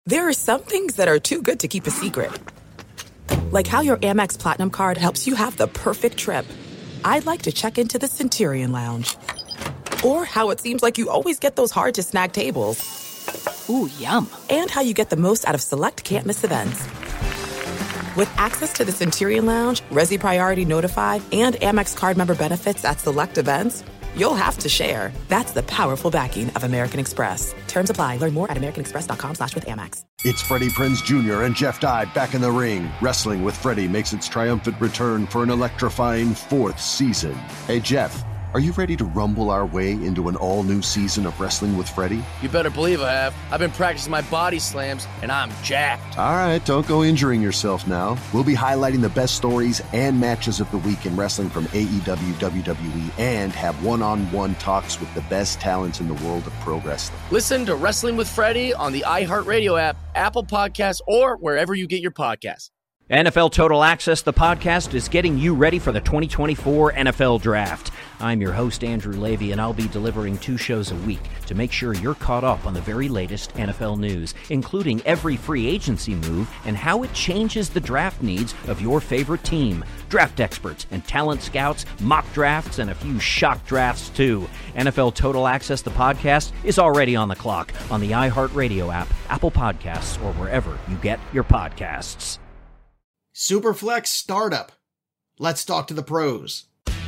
There are some things that are too good to keep a secret. Like how your Amex Platinum card helps you have the perfect trip. I'd like to check into the Centurion Lounge. Or how it seems like you always get those hard-to-snag tables. Ooh, yum. And how you get the most out of select can't-miss events. With access to the Centurion Lounge, Resi Priority Notified, and Amex card member benefits at select events, you'll have to share. That's the powerful backing of American Express. Terms apply. Learn more at americanexpress.com/withAmex. It's Freddie Prinze Jr. and Jeff Dye back in the ring. Wrestling with Freddie makes its triumphant return for an electrifying 4th season. Hey, Jeff, are you ready to rumble our way into an all-new season of Wrestling with Freddie? You better believe I have. I've been practicing my body slams, and I'm jacked. All right, don't go injuring yourself now. We'll be highlighting the best stories and matches of the week in wrestling from AEW, WWE, and have one-on-one talks with the best talents in the world of pro wrestling. Listen to Wrestling with Freddie on the iHeartRadio app, Apple Podcasts, or wherever you get your podcasts. NFL Total Access, the podcast, is getting you ready for the 2024 NFL Draft. I'm your host, Andrew Levy, and I'll be delivering 2 shows a week to make sure you're caught up on the very latest NFL news, including every free agency move and how it changes the draft needs of your favorite team. Draft experts and talent scouts, mock drafts, and a few shock drafts, too. NFL Total Access, the podcast, is already on the clock on the iHeartRadio app, Apple Podcasts, or wherever you get your podcasts. Superflex Startup. Let's talk to the pros.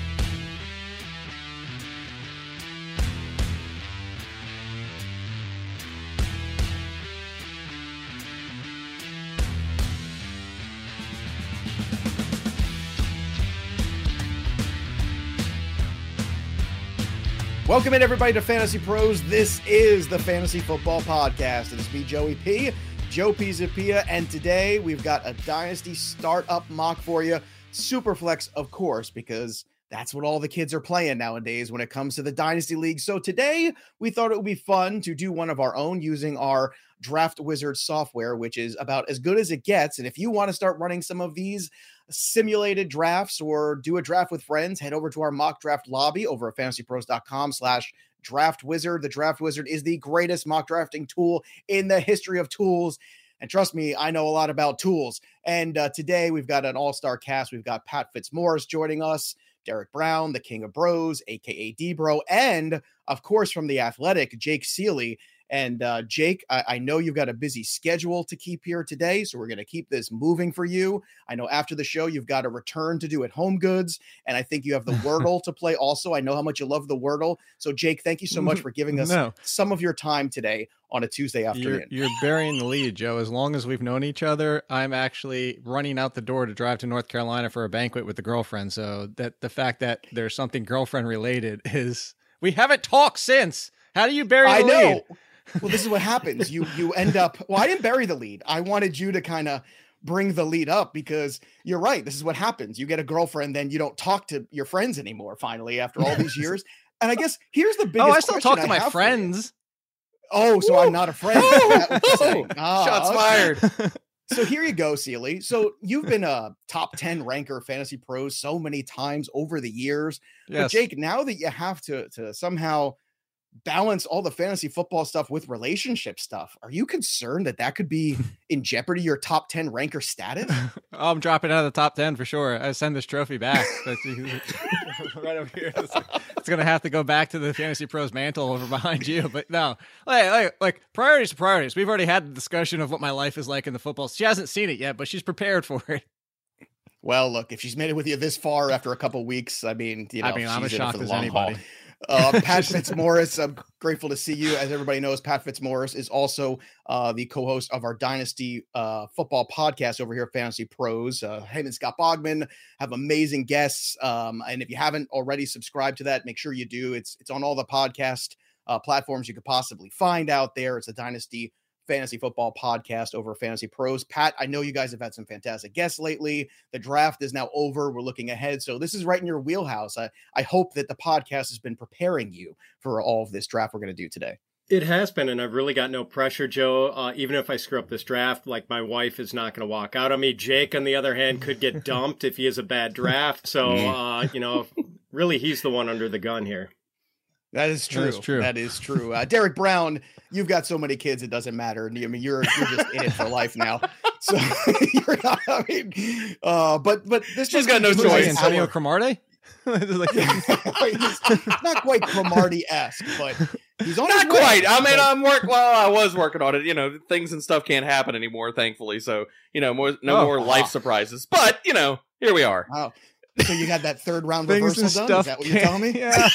Welcome in, everybody, to Fantasy Pros. This is the Fantasy Football Podcast. It is me, Joey P., Joe Pizzapia, and today we've got a Dynasty Startup mock for you. Superflex, of course, because that's what all the kids are playing nowadays when it comes to the Dynasty League. So today we thought it would be fun to do one of our own using our Draft Wizard software, which is about as good as it gets. And if you want to start running some of these simulated drafts or do a draft with friends, head over to our mock draft lobby over at fantasypros.com/Draft Wizard. The Draft Wizard is the greatest mock drafting tool in the history of tools. And trust me, I know a lot about tools. And today we've got an all-star cast. We've got Pat Fitzmaurice joining us, Derek Brown, the King of Bros, aka D-Bro, and of course from The Athletic, Jake Seeley. And Jake, I know you've got a busy schedule to keep here today, so we're going to keep this moving for you. I know after the show, you've got a return to do at Home Goods, and I think you have the Wordle to play also. I know how much you love the Wordle. So Jake, thank you so much for giving us some of your time today on a Tuesday afternoon. You're burying the lead, Joe. As long as we've known each other, I'm actually running out the door to drive to North Carolina for a banquet with the girlfriend. So that the fact that there's something girlfriend related is, we haven't talked since. How do you bury the lead? Well, this is what happens. You end up, well, I didn't bury the lead. I wanted you to kind of bring the lead up because you're right. This is what happens. You get a girlfriend, then you don't talk to your friends anymore, finally, after all these years. And I guess here's the biggest I still talk to my friends. Oh, so I'm not a friend. Shots fired. So here you go, Seeley. So you've been a top 10 ranker Fantasy Pros so many times over the years. Yes. But Jake, now that you have to somehow balance all the fantasy football stuff with relationship stuff, are you concerned that could be in jeopardy, your top 10 ranker status? I'm dropping out of the top 10 for sure. I send this trophy back. Right over here. It's going to have to go back to the Fantasy Pros mantle over behind you. But no, like priorities are priorities. We've already had the discussion of what my life is like in the football. She hasn't seen it yet, but she's prepared for it. Well, look, if she's made it with you this far after a couple weeks, I mean, I'm as shocked as anybody. Pat Fitzmaurice, I'm grateful to see you. As everybody knows, Pat Fitzmaurice is also the co-host of our Dynasty football podcast over here at Fantasy Pros. Him and Scott Bogman have amazing guests. And if you haven't already subscribed to that, make sure you do. It's on all the podcast platforms you could possibly find out there. It's a Dynasty Fantasy Football Podcast over Fantasy Pros. Pat, I know you guys have had some fantastic guests lately. The draft is now over. We're looking ahead. So this is right in your wheelhouse. I hope that the podcast has been preparing you for all of this draft we're going to do today. It has been, and I've really got no pressure, Joe. Even if I screw up this draft, like my wife is not going to walk out on me. Jake, on the other hand, could get dumped if he has a bad draft. So, really, he's the one under the gun here. That is true. That is true. Derek Brown, you've got so many kids, it doesn't matter. I mean, you're just in it for life now. So you're not, I mean, but this just got no choice. Antonio Cromartie? He's not quite Cromartie-esque, but he's on not his way. quite. I mean, I was working on it. You know, things and stuff can't happen anymore, thankfully. So, you know, more life surprises. But, you know, here we are. Wow. So you got that third round Things reversal and done? Is stuff that what you're telling me? Yeah.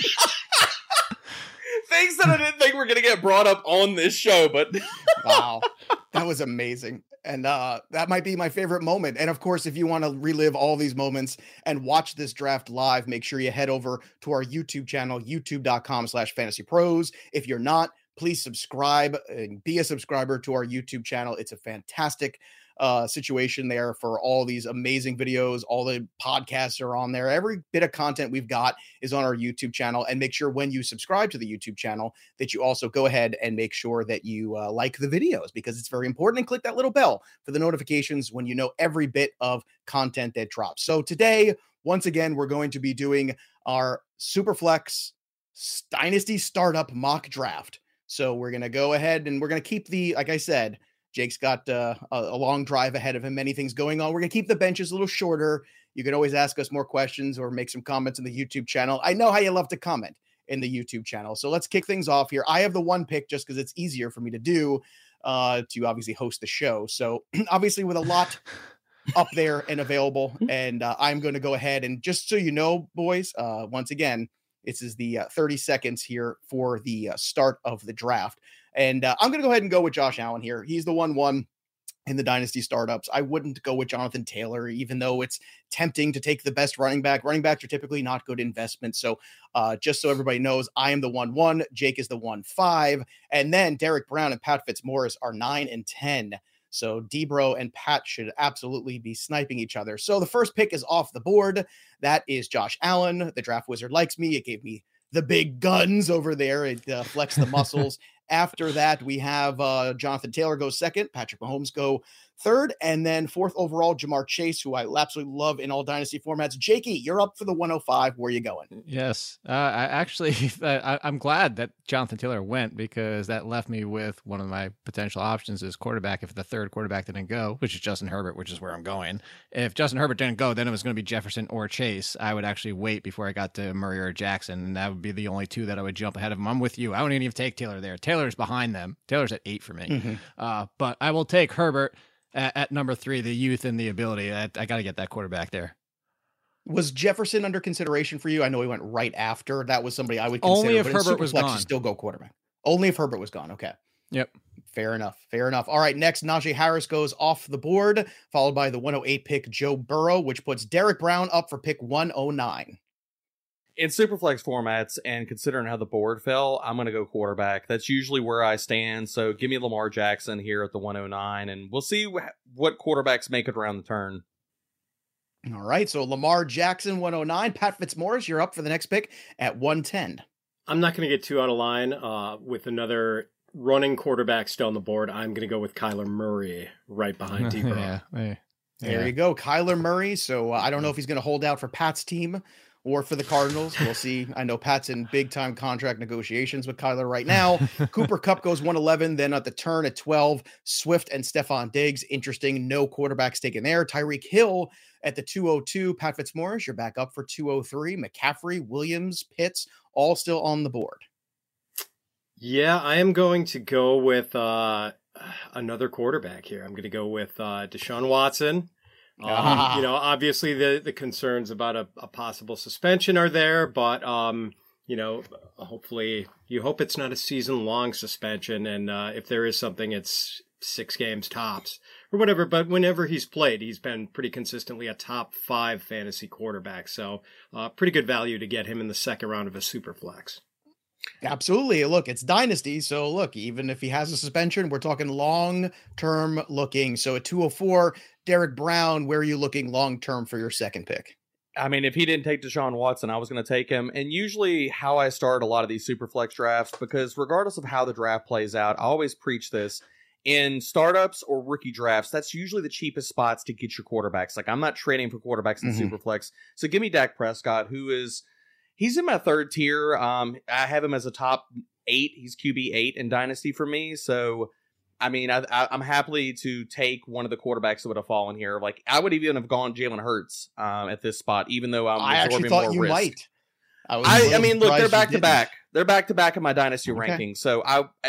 Things that I didn't think were going to get brought up on this show, but wow, that was amazing. And that might be my favorite moment. And of course, if you want to relive all these moments and watch this draft live, make sure you head over to our YouTube channel, youtube.com/fantasypros. If you're not, please subscribe and be a subscriber to our YouTube channel. It's a fantastic situation there for all these amazing videos. All the podcasts are on there. Every bit of content we've got is on our YouTube channel. And make sure when you subscribe to the YouTube channel that you also go ahead and make sure that you like the videos, because it's very important, and click that little bell for the notifications when you know every bit of content that drops. So today, once again, we're going to be doing our Superflex Dynasty Startup mock draft. So we're going to go ahead and we're going to keep like I said, Jake's got a long drive ahead of him, many things going on. We're going to keep the benches a little shorter. You can always ask us more questions or make some comments in the YouTube channel. I know how you love to comment in the YouTube channel. So let's kick things off here. I have the one pick just because it's easier for me to do, to obviously host the show. So obviously with a lot up there and available, and I'm going to go ahead and just so you know, boys, once again, this is the 30 seconds here for the start of the draft. And I'm going to go ahead and go with Josh Allen here. He's the 1-1 in the Dynasty startups. I wouldn't go with Jonathan Taylor, even though it's tempting to take the best running back. Running backs are typically not good investments. So just so everybody knows, I am the 1-1. Jake is the 1-5. And then Derek Brown and Pat Fitzmaurice are 9 and 10. So Debro and Pat should absolutely be sniping each other. So the first pick is off the board. That is Josh Allen. The draft wizard likes me. It gave me the big guns over there. It flexed the muscles. After that, we have Jonathan Taylor go second, Patrick Mahomes go third, and then fourth overall, Jamar Chase, who I absolutely love in all dynasty formats. Jakey, you're up for the 105. Where are you going? Yes. I'm glad that Jonathan Taylor went, because that left me with one of my potential options as quarterback if the third quarterback didn't go, which is Justin Herbert, which is where I'm going. If Justin Herbert didn't go, then it was going to be Jefferson or Chase. I would actually wait before I got to Murray or Jackson, and that would be the only two that I would jump ahead of him. I'm with you. I wouldn't even take Taylor there. Taylor's behind them. Taylor's at 8 for me. Mm-hmm. But I will take Herbert at number 3, the youth and the ability. I got to get that quarterback there. Was Jefferson under consideration for you? I know he went right after. That was somebody I would consider. Only if Herbert was gone. You still go quarterback. Only if Herbert was gone. Okay. Yep. Fair enough. All right. Next, Najee Harris goes off the board, followed by the 108 pick, Joe Burrow, which puts Derek Brown up for pick 109. In Superflex formats, and considering how the board fell, I'm going to go quarterback. That's usually where I stand. So give me Lamar Jackson here at the 109, and we'll see what quarterbacks make it around the turn. All right. So Lamar Jackson, 109. Pat Fitzmaurice, you're up for the next pick at 110. I'm not going to get too out of line with another running quarterback still on the board. I'm going to go with Kyler Murray right behind Debro. There you go. Kyler Murray. So I don't know if he's going to hold out for Pat's team or for the Cardinals. We'll see. I know Pat's in big-time contract negotiations with Kyler right now. Cooper Kupp goes 111. Then at the turn at 12, Swift and Stephon Diggs. Interesting. No quarterbacks taken there. Tyreek Hill at the 202. Pat Fitzmaurice, you're back up for 203. McCaffrey, Williams, Pitts, all still on the board. Yeah, I am going to go with another quarterback here. I'm going to go with Deshaun Watson. Obviously the concerns about a possible suspension are there, but, hopefully you hope it's not a season-long suspension. And if there is something, it's 6 games tops or whatever. But whenever he's played, he's been pretty consistently a top 5 fantasy quarterback. So pretty good value to get him in the second round of a Superflex. Absolutely. Look, it's Dynasty. So look, even if he has a suspension, we're talking long-term looking. So at 204, Derek Brown, where are you looking long-term for your second pick? I mean, if he didn't take Deshaun Watson, I was going to take him. And usually how I start a lot of these Superflex drafts, because regardless of how the draft plays out, I always preach this. In startups or rookie drafts, that's usually the cheapest spots to get your quarterbacks. Like, I'm not trading for quarterbacks in Superflex. So give me Dak Prescott, who is... He's in my third tier. I have him as a top 8. He's QB 8 in Dynasty for me. So, I mean, I'm happy to take one of the quarterbacks that would have fallen here. Like, I would even have gone Jalen Hurts at this spot, even though I'm absorbing more risk. I actually thought you might. I mean, look, they're back to back. They're back to back in my Dynasty rankings. So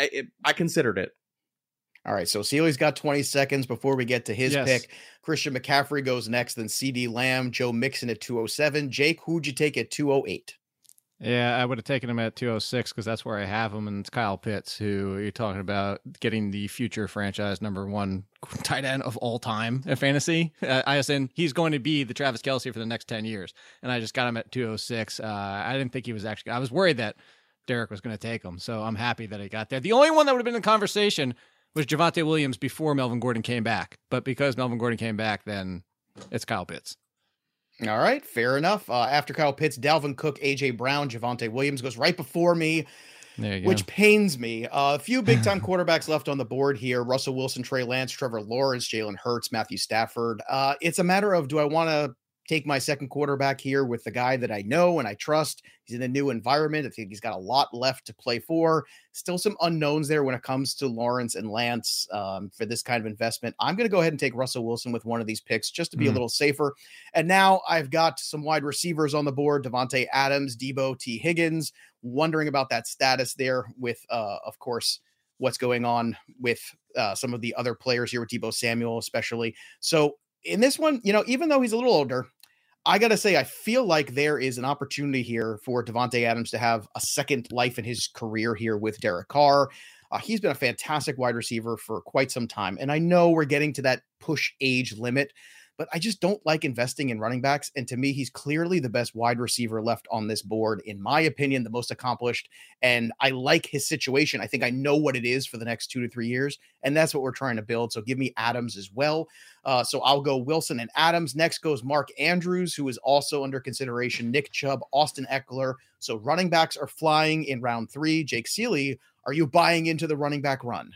I considered it. All right, so Sealy's got 20 seconds before we get to his pick. Christian McCaffrey goes next, then CD Lamb, Joe Mixon at 207. Jake, who'd you take at 208? Yeah, I would have taken him at 206 because that's where I have him, and it's Kyle Pitts, who you're talking about getting the future franchise #1 tight end of all time in fantasy. He's going to be the Travis Kelce for the next 10 years, and I just got him at 206. I didn't think he was I was worried that Derek was going to take him, so I'm happy that he got there. The only one that would have been in the conversation was Javonte Williams before Melvin Gordon came back. But because Melvin Gordon came back, then it's Kyle Pitts. All right, fair enough. After Kyle Pitts, Dalvin Cook, A.J. Brown, Javonte Williams goes right before me, which pains me. A few big-time quarterbacks left on the board here. Russell Wilson, Trey Lance, Trevor Lawrence, Jalen Hurts, Matthew Stafford. It's a matter of, do I want to take my second quarterback here with the guy that I know and I trust? He's in a new environment. I think he's got a lot left to play for. Still some unknowns there when it comes to Lawrence and Lance for this kind of investment. I'm going to go ahead and take Russell Wilson with one of these picks just to be a little safer. And now I've got some wide receivers on the board: Devontae Adams, Debo, T. Higgins. Wondering about that status there with, of course, what's going on with some of the other players here with Debo Samuel, especially. So in this one, even though he's a little older, I got to say, I feel like there is an opportunity here for Devontae Adams to have a second life in his career here with Derek Carr. He's been a fantastic wide receiver for quite some time. And I know we're getting to that push age limit, but I just don't like investing in running backs. And to me, he's clearly the best wide receiver left on this board, in my opinion, the most accomplished. And I like his situation. I think I know what it is for the next 2 to 3 years. And that's what we're trying to build. So give me Adams as well. So I'll go Wilson and Adams. Next goes Mark Andrews, who is also under consideration, Nick Chubb, Austin Eckler. So running backs are flying in round 3. Jake Seely, are you buying into the running back run?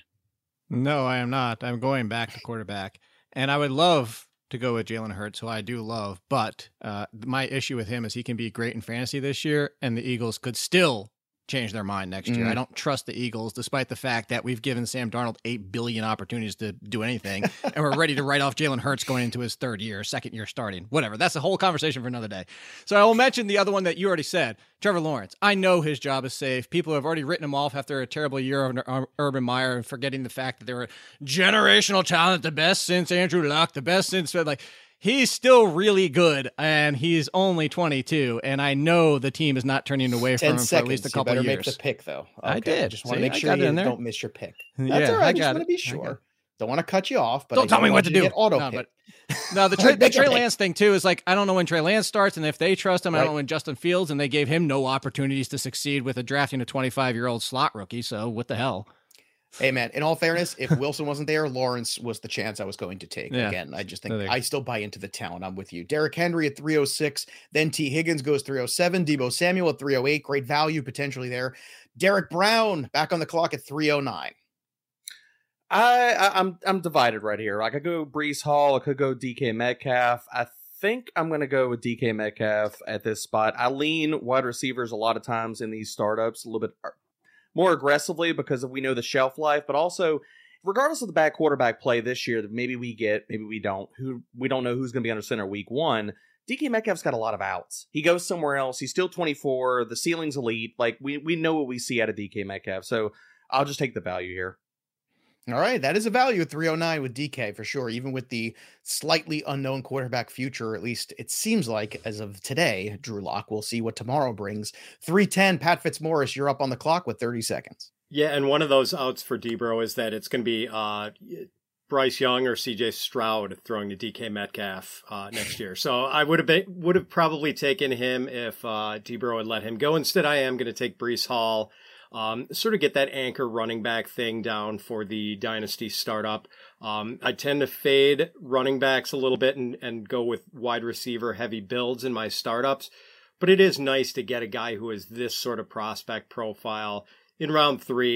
No, I am not. I'm going back to quarterback. And I would love to go with Jalen Hurts, who I do love, but my issue with him is he can be great in fantasy this year, and the Eagles could still change their mind next year. I don't trust the Eagles, despite the fact that we've given Sam Darnold 8 billion opportunities to do anything, and we're ready to write off Jalen Hurts going into his second year starting. Whatever. That's a whole conversation for another day. So I will mention the other one that you already said, Trevor Lawrence. I know his job is safe. People have already written him off after a terrible year of Urban Meyer, and forgetting the fact that they were generational talent, the best since Andrew Luck, the best since he's still really good, and he's only 22, and I know the team is not turning away from him for at least a couple years. You better make the pick, though. Okay. I did. Just want to make sure you don't miss your pick. That's all right. I just want to be sure. Don't want to cut you off, but don't tell me what to do. The Trey Lance thing, too, is I don't know when Trey Lance starts, and if they trust him, I don't know when Justin Fields, and they gave him no opportunities to succeed with drafting a 25-year-old slot rookie, so what the hell? Hey, man, in all fairness, if Wilson wasn't there, Lawrence was the chance I was going to take. Yeah. Again, I just think I still buy into the talent. I'm with you. Derrick Henry at 306. Then T. Higgins goes 307. Debo Samuel at 308. Great value potentially there. Derek Brown back on the clock at 309. I'm divided right here. I could go Breece Hall. I could go DK Metcalf. I think I'm going to go with DK Metcalf at this spot. I lean wide receivers a lot of times in these startups a little bit more aggressively because we know the shelf life, but also regardless of the bad quarterback play this year that maybe we get, maybe we don't, we don't know who's going to be under center week 1. DK Metcalf's got a lot of outs. He goes somewhere else. He's still 24. The ceiling's elite. We know what we see out of DK Metcalf. So I'll just take the value here. All right, that is a value at 309 with DK for sure, even with the slightly unknown quarterback future, at least it seems like as of today, Drew Lock. We'll see what tomorrow brings. 310, Pat Fitzmaurice, you're up on the clock with 30 seconds. Yeah, and one of those outs for Debro is that it's going to be Bryce Young or CJ Stroud throwing to DK Metcalf next year. So I would have probably taken him if Debro had let him go. Instead, I am going to take Breece Hall. Sort of get that anchor running back thing down for the dynasty startup. I tend to fade running backs a little bit and go with wide receiver heavy builds in my startups. But it is nice to get a guy who is this sort of prospect profile in round 3.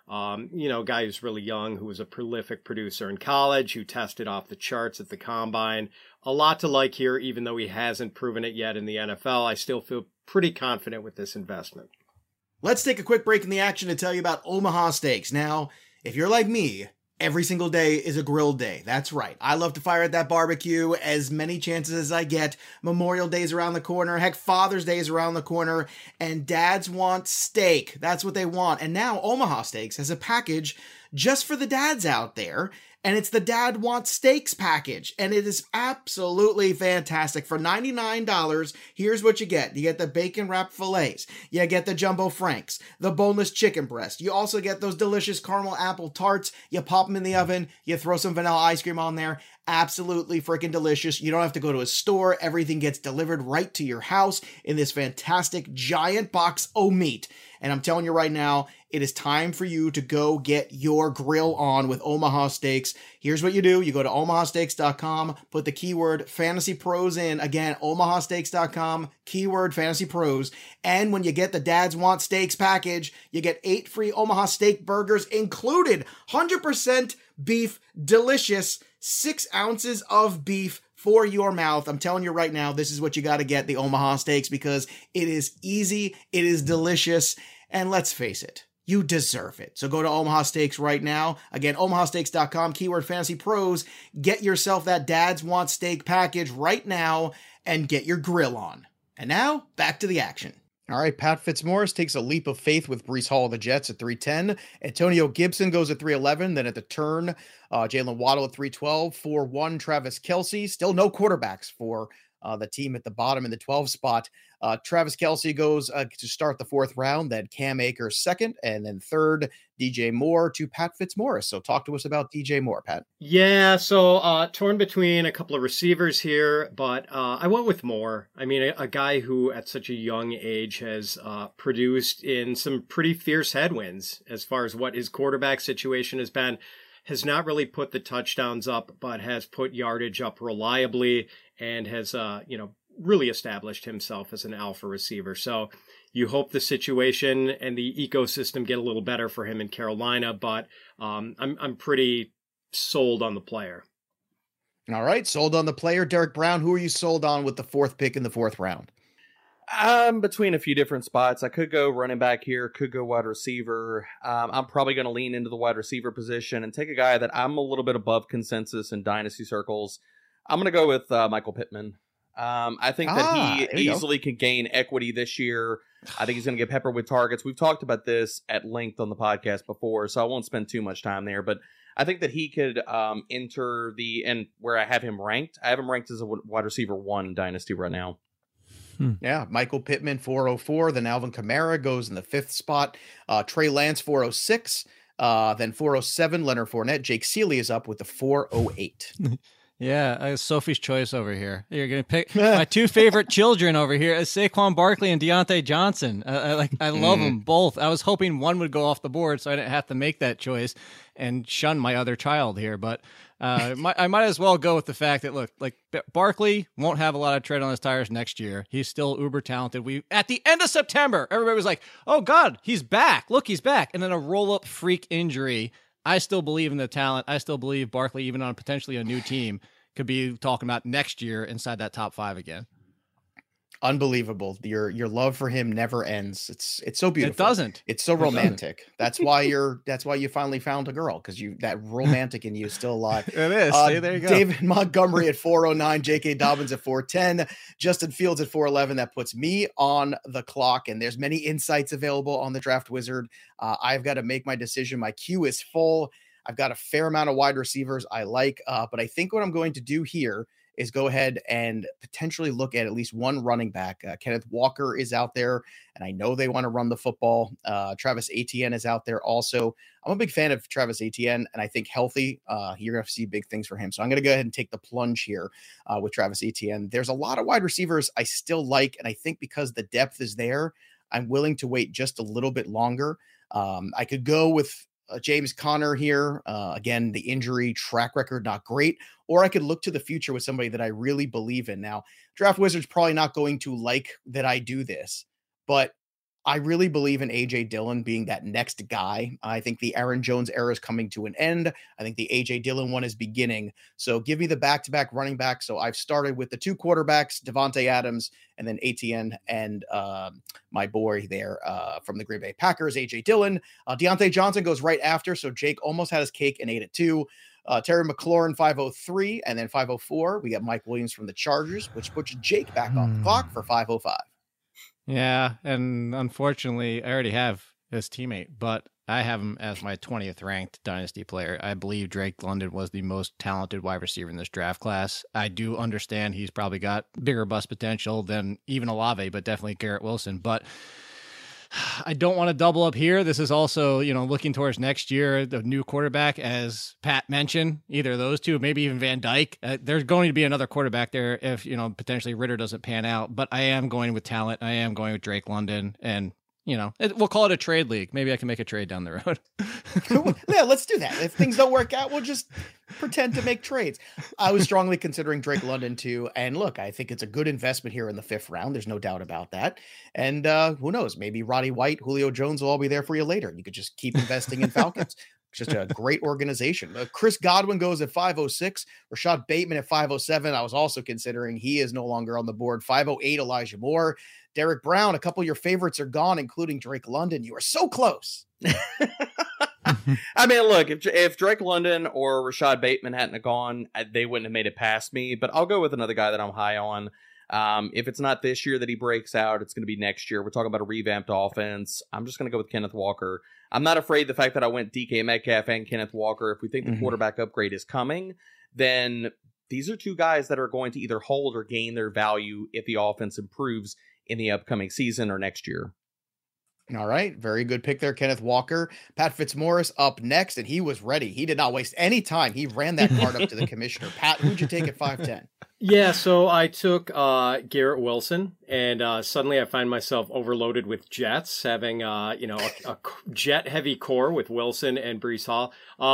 Guy who's really young, who was a prolific producer in college, who tested off the charts at the combine. A lot to like here, even though he hasn't proven it yet in the NFL. I still feel pretty confident with this investment. Let's take a quick break in the action to tell you about Omaha Steaks. Now, if you're like me, every single day is a grill day. That's right. I love to fire at that barbecue as many chances as I get. Memorial Day is around the corner. Heck, Father's Day is around the corner. And dads want steak. That's what they want. And now Omaha Steaks has a package just for the dads out there. And it's the Dad Wants Steaks package. And it is absolutely fantastic. For $99, here's what you get. You get the bacon wrapped fillets. You get the jumbo franks, the boneless chicken breast. You also get those delicious caramel apple tarts. You pop them in the oven. You throw some vanilla ice cream on there. Absolutely freaking delicious. You don't have to go to a store. Everything gets delivered right to your house in this fantastic giant box of meat. And I'm telling you right now, it is time for you to go get your grill on with Omaha Steaks. Here's what you do. You go to omahasteaks.com, put the keyword Fantasy Pros in. Again, omahasteaks.com, keyword Fantasy Pros. And when you get the Dads Want Steaks package, you get 8 free Omaha Steak burgers included. 100% beef, delicious, 6 ounces of beef for your mouth. I'm telling you right now, this is what you got to get, the Omaha Steaks, because it is easy, it is delicious, and let's face it, you deserve it. So go to Omaha Steaks right now. Again, omahasteaks.com, keyword Fantasy Pros. Get yourself that Dads Want Steak package right now and get your grill on. And now, back to the action. All right, Pat Fitzmaurice takes a leap of faith with Breece Hall of the Jets at 310. Antonio Gibson goes at 311. Then at the turn, Jalen Waddle at 312. 4-1, Travis Kelce. Still no quarterbacks for the team at the bottom in the 12 spot. Travis Kelce goes to start the 4th round. Then Cam Akers 2nd. And then 3rd, DJ Moore to Pat Fitzmaurice. So talk to us about DJ Moore, Pat. Yeah, so torn between a couple of receivers here, but I went with Moore. I mean, a guy who at such a young age has produced in some pretty fierce headwinds as far as what his quarterback situation has been. Has not really put the touchdowns up, but has put yardage up reliably and has, really established himself as an alpha receiver. So you hope the situation and the ecosystem get a little better for him in Carolina, but I'm pretty sold on the player. All right, sold on the player. Derek Brown, who are you sold on with the 4th pick in the 4th round? I'm between a few different spots. I could go running back here, could go wide receiver. I'm probably going to lean into the wide receiver position and take a guy that I'm a little bit above consensus in dynasty circles. I'm going to go with Michael Pittman. I think that he easily can gain equity this year. I think he's going to get peppered with targets. We've talked about this at length on the podcast before, so I won't spend too much time there. But I think that he could enter and where I have him ranked as a wide receiver 1 dynasty right now. Yeah, Michael Pittman, 404. Then Alvin Kamara goes in the 5th spot. Trey Lance, 406. Then 407, Leonard Fournette. Jake Seeley is up with the 408. Yeah, Sophie's choice over here. You're going to pick my 2 favorite children over here is Saquon Barkley and Deontay Johnson. I love them both. I was hoping one would go off the board so I didn't have to make that choice and shun my other child here. But I might as well go with the fact that, look, like Barkley won't have a lot of tread on his tires next year. He's still uber talented. At the end of September, everybody was like, oh, God, he's back. Look, he's back. And then a roll-up freak injury. I still believe in the talent. I still believe Barkley, even on potentially a new team, could be talking about next year inside that top 5 again. Unbelievable. Your love for him never ends. It's so beautiful. It doesn't. It's so romantic. That's why you finally found a girl, because that romantic in you is still alive. It is. See, there you go. David Montgomery at 409, J.K. Dobbins at 410, Justin Fields at 411. That puts me on the clock, and there's many insights available on the Draft Wizard. I've got to make my decision. My queue is full. I've got a fair amount of wide receivers I like, but I think what I'm going to do here is go ahead and potentially look at least one running back. Kenneth Walker is out there, and I know they want to run the football. Travis Etienne is out there also. I'm a big fan of Travis Etienne, and I think healthy, you're going to see big things for him. So I'm going to go ahead and take the plunge here with Travis Etienne. There's a lot of wide receivers I still like, and I think because the depth is there, I'm willing to wait just a little bit longer. I could go with James Conner here. Again, the injury track record, not great. Or I could look to the future with somebody that I really believe in. Now, Draft Wizard's probably not going to like that I do this, but I really believe in A.J. Dillon being that next guy. I think the Aaron Jones era is coming to an end. I think the A.J. Dillon one is beginning. So give me the back-to-back running back. So I've started with the 2 quarterbacks, Devontae Adams, and then Etienne and my boy there from the Green Bay Packers, A.J. Dillon. Deontay Johnson goes right after. So Jake almost had his cake and ate it too. Terry McLaurin, 503, and then 504. We got Mike Williams from the Chargers, which puts Jake back on the clock for 505. Yeah, and unfortunately, I already have his teammate, but I have him as my 20th ranked dynasty player. I believe Drake London was the most talented wide receiver in this draft class. I do understand he's probably got bigger bust potential than even Olave, but definitely Garrett Wilson. But I don't want to double up here. This is also, looking towards next year, the new quarterback, as Pat mentioned, either of those two, maybe even Van Dyke. There's going to be another quarterback there if, potentially Ritter doesn't pan out. But I am going with talent. I am going with Drake London. And, we'll call it a trade league. Maybe I can make a trade down the road. Yeah, let's do that. If things don't work out, we'll just pretend to make trades. I was strongly considering Drake London too. And look, I think it's a good investment here in the 5th round. There's no doubt about that. And who knows, maybe Roddy White, Julio Jones will all be there for you later. You could just keep investing in Falcons. It's just a great organization. Chris Godwin goes at 506. Rashad Bateman at 507. I was also considering. He is no longer on the board. 508, Elijah Moore. Derek Brown, a couple of your favorites are gone, including Drake London. You are so close. I mean, look, if Drake London or Rashad Bateman hadn't gone, they wouldn't have made it past me. But I'll go with another guy that I'm high on. If it's not this year that he breaks out, it's going to be next year. We're talking about a revamped offense. I'm just going to go with Kenneth Walker. I'm not afraid the fact that I went DK Metcalf and Kenneth Walker. If we think the quarterback upgrade is coming, then these are 2 guys that are going to either hold or gain their value if the offense improves in the upcoming season or next year. All right. Very good pick there, Kenneth Walker. Pat Fitzmaurice up next, and he was ready. He did not waste any time. He ran that card up to the commissioner. Pat, who'd you take at 5'10"? Yeah, so I took Garrett Wilson, and suddenly I find myself overloaded with Jets, having a jet-heavy core with Wilson and Breece Hall.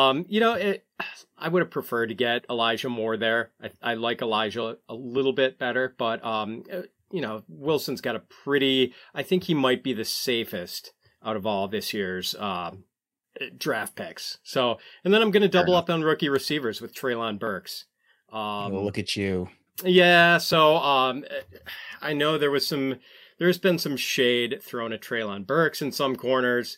I would have preferred to get Elijah Moore there. I like Elijah a little bit better, but Wilson's got I think he might be the safest out of all this year's draft picks. So, and then I'm going to double up on rookie receivers with Treylon Burks. Look at you. Yeah. So, I know there's been some shade thrown at Treylon Burks in some corners.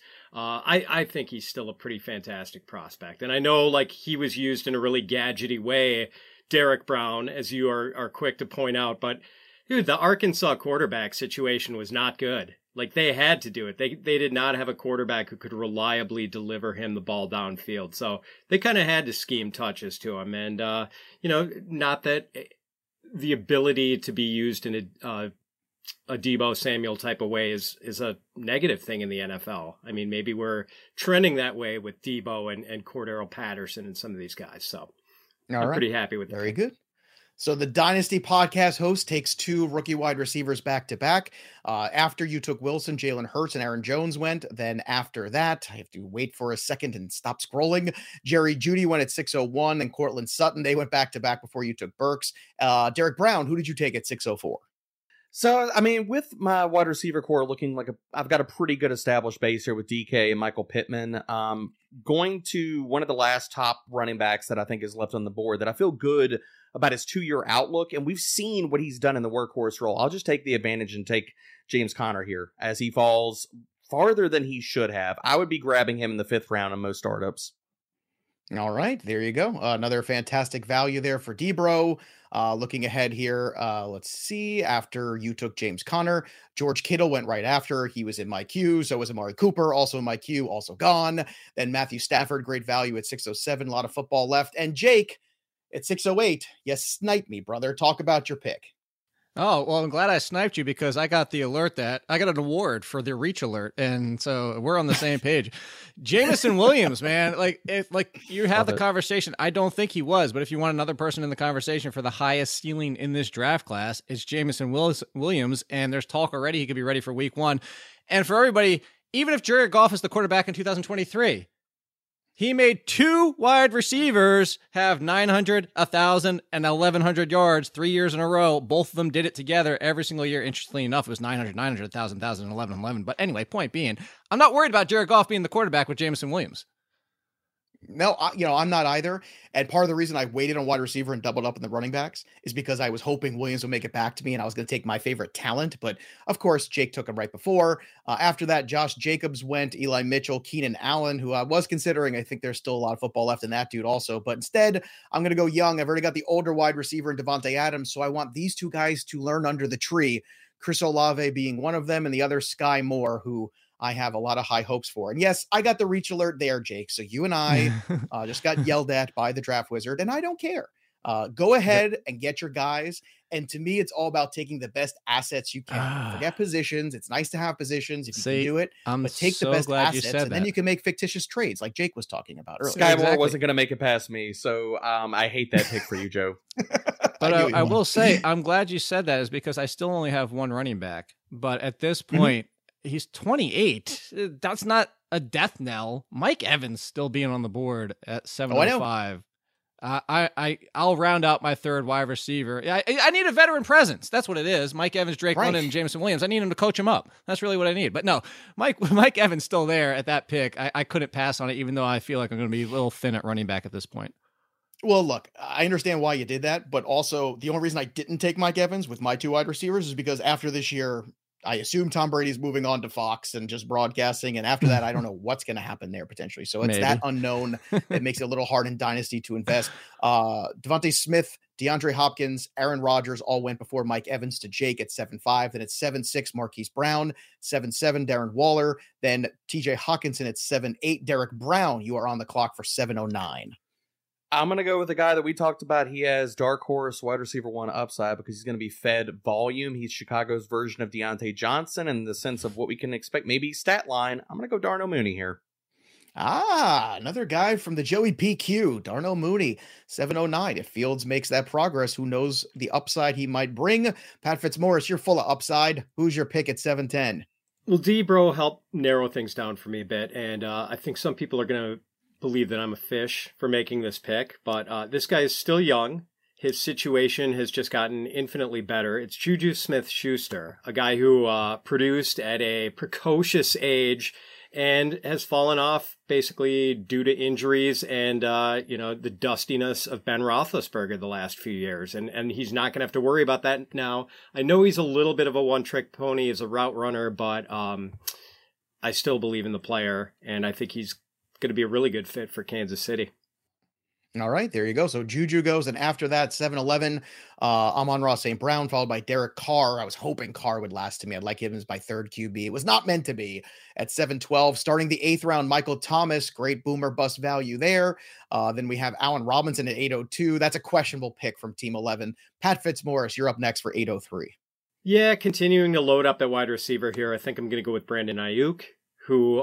I think he's still a pretty fantastic prospect. And I know he was used in a really gadgety way, Derek Brown, as you are quick to point out, but dude, the Arkansas quarterback situation was not good. They had to do it. They did not have a quarterback who could reliably deliver him the ball downfield. So they kind of had to scheme touches to him. And, not that the ability to be used in a Deebo Samuel type of way is a negative thing in the NFL. I mean, maybe we're trending that way with Deebo and Cordero Patterson and some of these guys. So I'm pretty happy with that. Very good. So the Dynasty podcast host takes 2 rookie wide receivers back to back. After you took Wilson, Jalen Hurts, and Aaron Jones went. Then after that, I have to wait for a second and stop scrolling. Jerry Jeudy went at 601, and Cortland Sutton. They went back to back before you took Burks. Derek Brown, who did you take at 604? So, I mean, with my wide receiver core looking like I've got a pretty good established base here with DK and Michael Pittman. Going to one of the last top running backs that I think is left on the board that I feel good about his 2-year outlook, and we've seen what he's done in the workhorse role. I'll just take the advantage and take James Conner here as he falls farther than he should have. I would be grabbing him in the 5th round in most startups. All right, there you go. Another fantastic value there for Debro. Looking ahead here, let's see. After you took James Conner, George Kittle went right after. He was in my queue. So was Amari Cooper, also in my queue, also gone. Then Matthew Stafford, great value at 607. A lot of football left. And Jake at 608. You sniped me, brother. Talk about your pick. Oh, well, I'm glad I sniped you because I got the alert that I got an award for the reach alert. And so we're on the same page. Jameson Williams, man, you have the conversation. I don't think he was, but if you want another person in the conversation for the highest ceiling in this draft class, it's Jameson Williams. And there's talk already. He could be ready for week 1. And for everybody, even if Jared Goff is the quarterback in 2023, He made 2 wide receivers have 900, 1,000, and 1,100 yards 3 years in a row. Both of them did it together every single year. Interestingly enough, it was 900, 900, 1,000, 1,000, 11, 11. But anyway, point being, I'm not worried about Jared Goff being the quarterback with Jameson Williams. No, I'm not either. And part of the reason I waited on wide receiver and doubled up in the running backs is because I was hoping Williams would make it back to me and I was going to take my favorite talent. But of course, Jake took him right before. After that, Josh Jacobs went, Eli Mitchell, Keenan Allen, who I was considering. I think there's still a lot of football left in that dude also. But instead, I'm going to go young. I've already got the older wide receiver in Devontae Adams. So I want these two guys to learn under the tree. Chris Olave being one of them and the other Sky Moore, who I have a lot of high hopes for. And yes, I got the reach alert there, Jake. So you and I just got yelled at by the draft wizard, and I don't care. Go ahead and get your guys. And to me, it's all about taking the best assets you can. Forget positions. It's nice to have positions if you can do it. But take the best assets, and then you can make fictitious trades like Jake was talking about earlier. Sky Moore wasn't going to make it past me, so I hate that pick for you, Joe. But I will say, I'm glad you said that, is because I still only have one running back. But at this point, he's 28. That's not a death knell. Mike Evans still being on the board at 705. I'll round out my third wide receiver. I need a veteran presence. That's what it is. Mike Evans, Drake London, and Jameson Williams. I need him to coach him up. That's really what I need. But no, Mike Evans still there at that pick. I couldn't pass on it, even though I feel like I'm going to be a little thin at running back at this point. Well, look, I understand why you did that, but also the only reason I didn't take Mike Evans with my two wide receivers is because after this year, I assume Tom Brady's moving on to Fox and just broadcasting. And after that, I don't know what's going to happen there potentially. So it's that unknown that makes it a little hard in Dynasty to invest. Devontae Smith, DeAndre Hopkins, Aaron Rodgers all went before Mike Evans to Jake at 7.5. Then it's 7.6, Marquise Brown, 7.7, Darren Waller. Then TJ Hawkinson at 7.8, Derek Brown. You are on the clock for 7.09. I'm going to go with the guy that we talked about. He has dark horse wide receiver 1 upside because he's going to be fed volume. He's Chicago's version of Deontay Johnson in the sense of what we can expect. Maybe stat line. I'm going to go Darnell Mooney here. Another guy from the Joey PQ, Darnell Mooney, 7.09. If Fields makes that progress, who knows the upside he might bring. Pat Fitzmaurice, you're full of upside. Who's your pick at 7.10? Well, D-Bro helped narrow things down for me a bit, and I think some people are going to believe that I'm a fish for making this pick, but this guy is still young. His situation has just gotten infinitely better. It's Juju Smith-Schuster, a guy who produced at a precocious age and has fallen off basically due to injuries and, the dustiness of Ben Roethlisberger the last few years. And he's not going to have to worry about that now. I know he's a little bit of a one-trick pony as a route runner, but I still believe in the player, and I think he's going to be a really good fit for Kansas City. All right, there you go. So Juju goes, and after that, 7-11, Amon-Ra St. Brown, followed by Derek Carr. I was hoping Carr would last to me. I'd like him as my third QB. It was not meant to be. At 7-12, starting the 8th round, Michael Thomas, great boomer bust value there. Then we have Allen Robinson at 802. That's a questionable pick from Team 11. Pat Fitzmaurice, you're up next for 803. Yeah, continuing to load up at wide receiver here. I think I'm going to go with Brandon Ayuk, who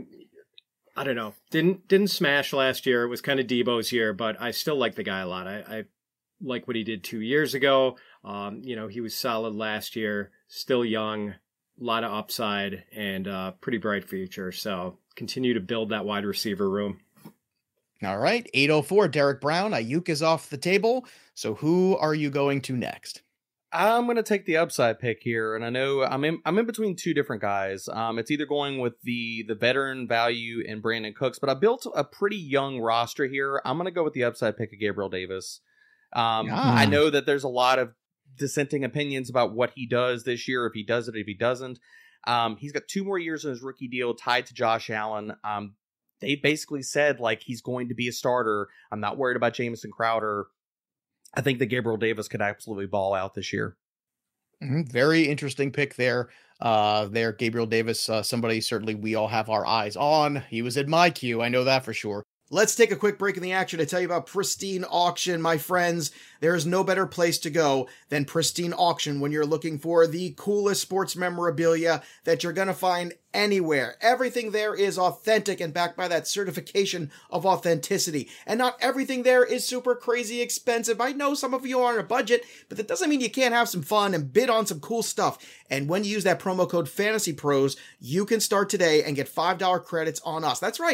I don't know, didn't smash last year. It was kind of Debo's year, but I still like the guy a lot. I like what he did 2 years ago. He was solid last year, still young, a lot of upside, and pretty bright future. So continue to build that wide receiver room. All right, 804, Derek Brown. Ayuk is off the table. So who are you going to next? I'm going to take the upside pick here, and I know I'm in between two different guys. It's either going with the veteran value in Brandon Cooks, but I built a pretty young roster here. I'm going to go with the upside pick of Gabriel Davis. I know that there's a lot of dissenting opinions about what he does this year, if he does it, if he doesn't. He's got 2 more years on his rookie deal tied to Josh Allen. They basically said, like, he's going to be a starter. I'm not worried about Jamison Crowder. I think that Gabriel Davis could absolutely ball out this year. Very interesting pick there. Gabriel Davis, somebody certainly we all have our eyes on. He was in my queue. I know that for sure. Let's take a quick break in the action to tell you about Pristine Auction, my friends. There is no better place to go than Pristine Auction when you're looking for the coolest sports memorabilia that you're going to find anywhere. Everything there is authentic and backed by that certification of authenticity. And not everything there is super crazy expensive. I know some of you are on a budget, but that doesn't mean you can't have some fun and bid on some cool stuff. And when you use that promo code FANTASYPROS, you can start today and get $5 credits on us. That's right.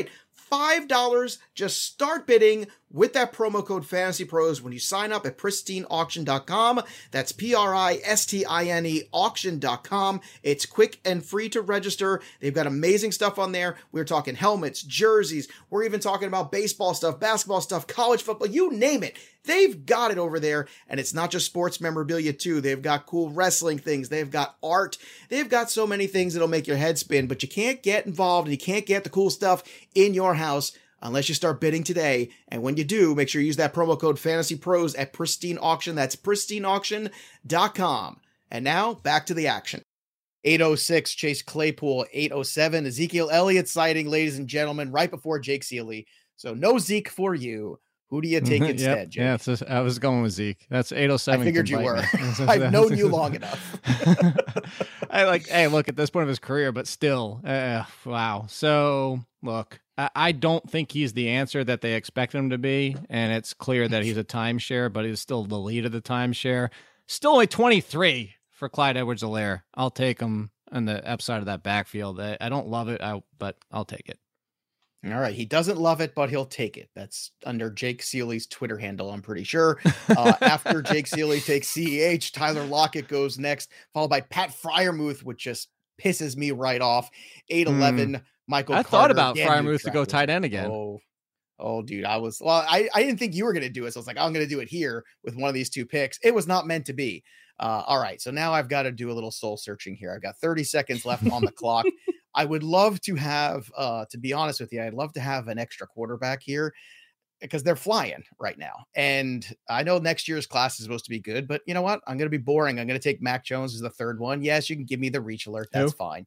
$5. Just start bidding with that promo code FantasyPros when you sign up at pristineauction.com. That's PRISTINE auction.com. It's quick and free to register. They've got amazing stuff on there. We're talking helmets, jerseys. We're even talking about baseball stuff, basketball stuff, college football, you name it. They've got it over there, and it's not just sports memorabilia too. They've got cool wrestling things. They've got art. They've got so many things that'll make your head spin, but you can't get involved and you can't get the cool stuff in your house unless you start bidding today. And when you do, make sure you use that promo code FantasyPros at Pristine Auction. That's pristineauction.com. And now, back to the action. 806, Chase Claypool. 807, Ezekiel Elliott sighting, ladies and gentlemen, right before Jake Sealy. So no Zeke for you. Who do you take instead, Jake? Yeah, I was going with Zeke. That's 807. I figured you were. I've known you long enough. Hey, look, at this point of his career, but still, wow. So, look, I don't think he's the answer that they expect him to be, and it's clear that he's a timeshare, but he's still the lead of the timeshare. Still only 23 for Clyde Edwards-Helaire. I'll take him on the upside of that backfield. I don't love it, but I'll take it. All right. He doesn't love it, but he'll take it. That's under Jake Sealy's Twitter handle, I'm pretty sure. After Jake Sealy takes CEH, Tyler Lockett goes next, followed by Pat Freiermuth, which just pisses me right off. 8-11, Michael Carter. I thought about Freiermuth to go tight end again. Oh, dude, I didn't think you were going to do it. So I was like, I'm going to do it here with one of these two picks. It was not meant to be. All right. So now I've got to do a little soul searching here. I've got 30 seconds left on the clock. I would love to have, to be honest with you, I'd love to have an extra quarterback here because they're flying right now. And I know next year's class is supposed to be good, but you know what? I'm going to be boring. I'm going to take Mac Jones as the third one. Yes, you can give me the reach alert. That's fine.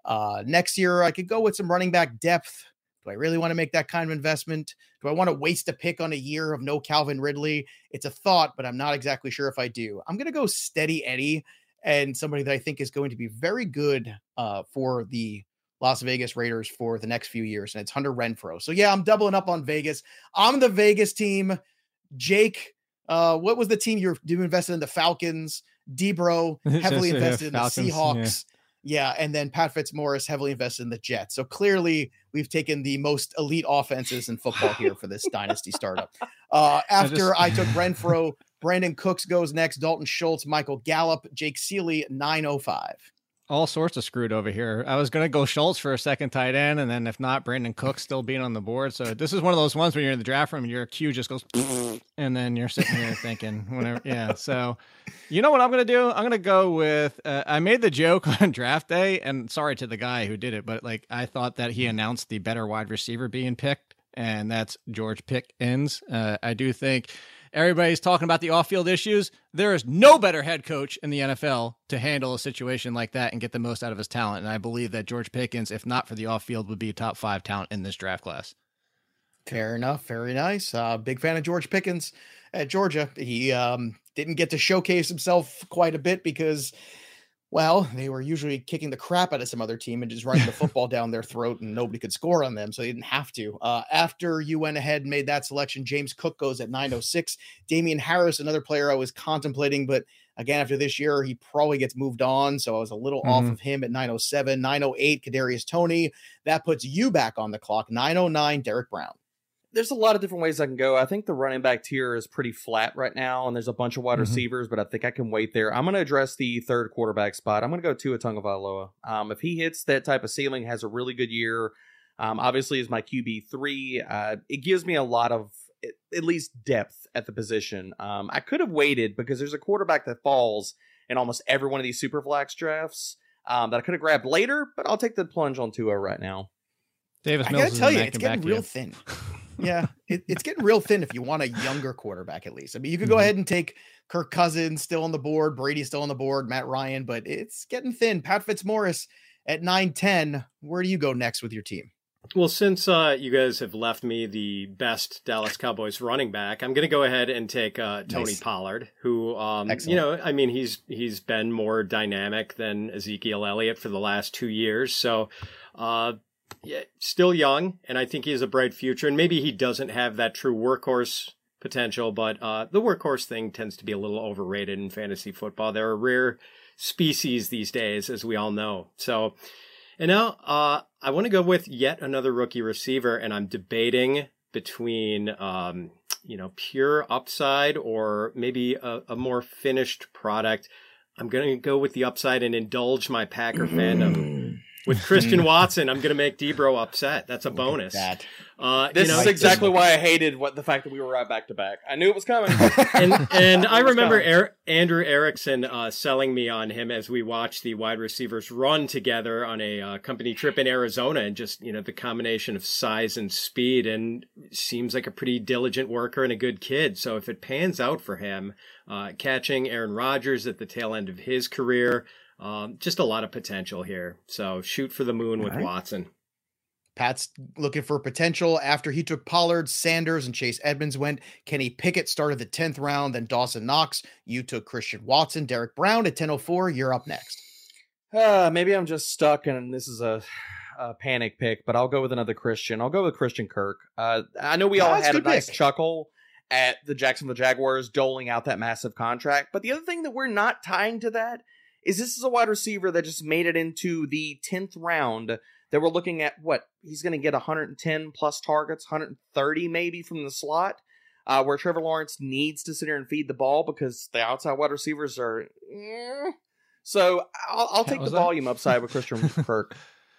Next year, I could go with some running back depth. Do I really want to make that kind of investment? Do I want to waste a pick on a year of no Calvin Ridley? It's a thought, but I'm not exactly sure if I do. I'm going to go Steady Eddie and somebody that I think is going to be very good for the Las Vegas Raiders for the next few years, and it's Hunter Renfrow. So yeah, I'm doubling up on Vegas. I'm the Vegas team. Jake, what was the team you invested in? The Falcons. Debro heavily invested in the Seahawks. Yeah, and then Pat Fitzmaurice heavily invested in the Jets. So clearly, we've taken the most elite offenses in football here for this dynasty startup. After I took Renfrow, Brandon Cooks goes next, Dalton Schultz, Michael Gallup, Jake Sealy, 905. All sorts of screwed over here. I was going to go Schultz for a second tight end, and then if not, Brandon Cooks still being on the board. So this is one of those ones when you're in the draft room and your queue just goes, and then you're sitting here thinking, whatever. Yeah. So you know what I'm going to do? I'm going to go with, I made the joke on draft day, and sorry to the guy who did it, but like I thought that he announced the better wide receiver being picked, and that's George Pickens. I do think everybody's talking about the off-field issues. There is no better head coach in the NFL to handle a situation like that and get the most out of his talent. And I believe that George Pickens, if not for the off-field, would be a top 5 talent in this draft class. Fair enough. Very nice. Big fan of George Pickens at Georgia. He didn't get to showcase himself quite a bit because, well, they were usually kicking the crap out of some other team and just running the football down their throat, and nobody could score on them, so they didn't have to. After you went ahead and made that selection, James Cook goes at 906. Damian Harris, another player I was contemplating, but again, after this year, he probably gets moved on, so I was a little off of him at 907. 908, Kadarius Toney. That puts you back on the clock. 909, Derek Brown. There's a lot of different ways I can go. I think the running back tier is pretty flat right now, and there's a bunch of wide receivers, but I think I can wait there. I'm going to address the third quarterback spot. I'm going to go Tua Tagovailoa. If he hits that type of ceiling, has a really good year, obviously is my QB3. It gives me a lot of, at least, depth at the position. I could have waited because there's a quarterback that falls in almost every one of these Superflex drafts that I could have grabbed later, but I'll take the plunge on Tua right now. Davis I Mills gotta tell you, it's getting real thin. Yeah, it's getting real thin if you want a younger quarterback, at least. I mean, you could go ahead and take Kirk Cousins still on the board, Brady still on the board, Matt Ryan, but it's getting thin. Pat Fitzmaurice at 9-10. Where do you go next with your team? Well, since you guys have left me the best Dallas Cowboys running back, I'm going to go ahead and take Tony Pollard, who, you know, I mean, he's been more dynamic than Ezekiel Elliott for the last 2 years. So, yeah, still young, and I think he has a bright future. And maybe he doesn't have that true workhorse potential, but the workhorse thing tends to be a little overrated in fantasy football. They're a rare species these days, as we all know. So, And now I want to go with yet another rookie receiver, and I'm debating between pure upside or maybe a more finished product. I'm going to go with the upside and indulge my Packer fandom. With Christian Watson, I'm going to make Debro upset. That's a bonus. This is exactly why I hated the fact that we were right back to back. I knew it was coming. and I remember Andrew Erickson selling me on him as we watched the wide receivers run together on a company trip in Arizona, and just, the combination of size and speed, and seems like a pretty diligent worker and a good kid. So if it pans out for him, catching Aaron Rodgers at the tail end of his career, just a lot of potential here. So shoot for the moon with Watson. Pat's looking for potential after he took Pollard, Sanders, and Chase Edmonds went. Kenny Pickett started the 10th round, then Dawson Knox. You took Christian Watson. Derek Brown at 10:04. You're up next. Maybe I'm just stuck, and this is a panic pick, but I'll go with another Christian. I'll go with Christian Kirk. I know we all had a nice chuckle at the Jacksonville Jaguars doling out that massive contract, but the other thing that we're not tying to that is this is a wide receiver that just made it into the 10th round. That we're looking at he's going to get 110 plus targets, 130 maybe from the slot, where Trevor Lawrence needs to sit here and feed the ball because the outside wide receivers are. So I'll take the volume upside with Christian Kirk.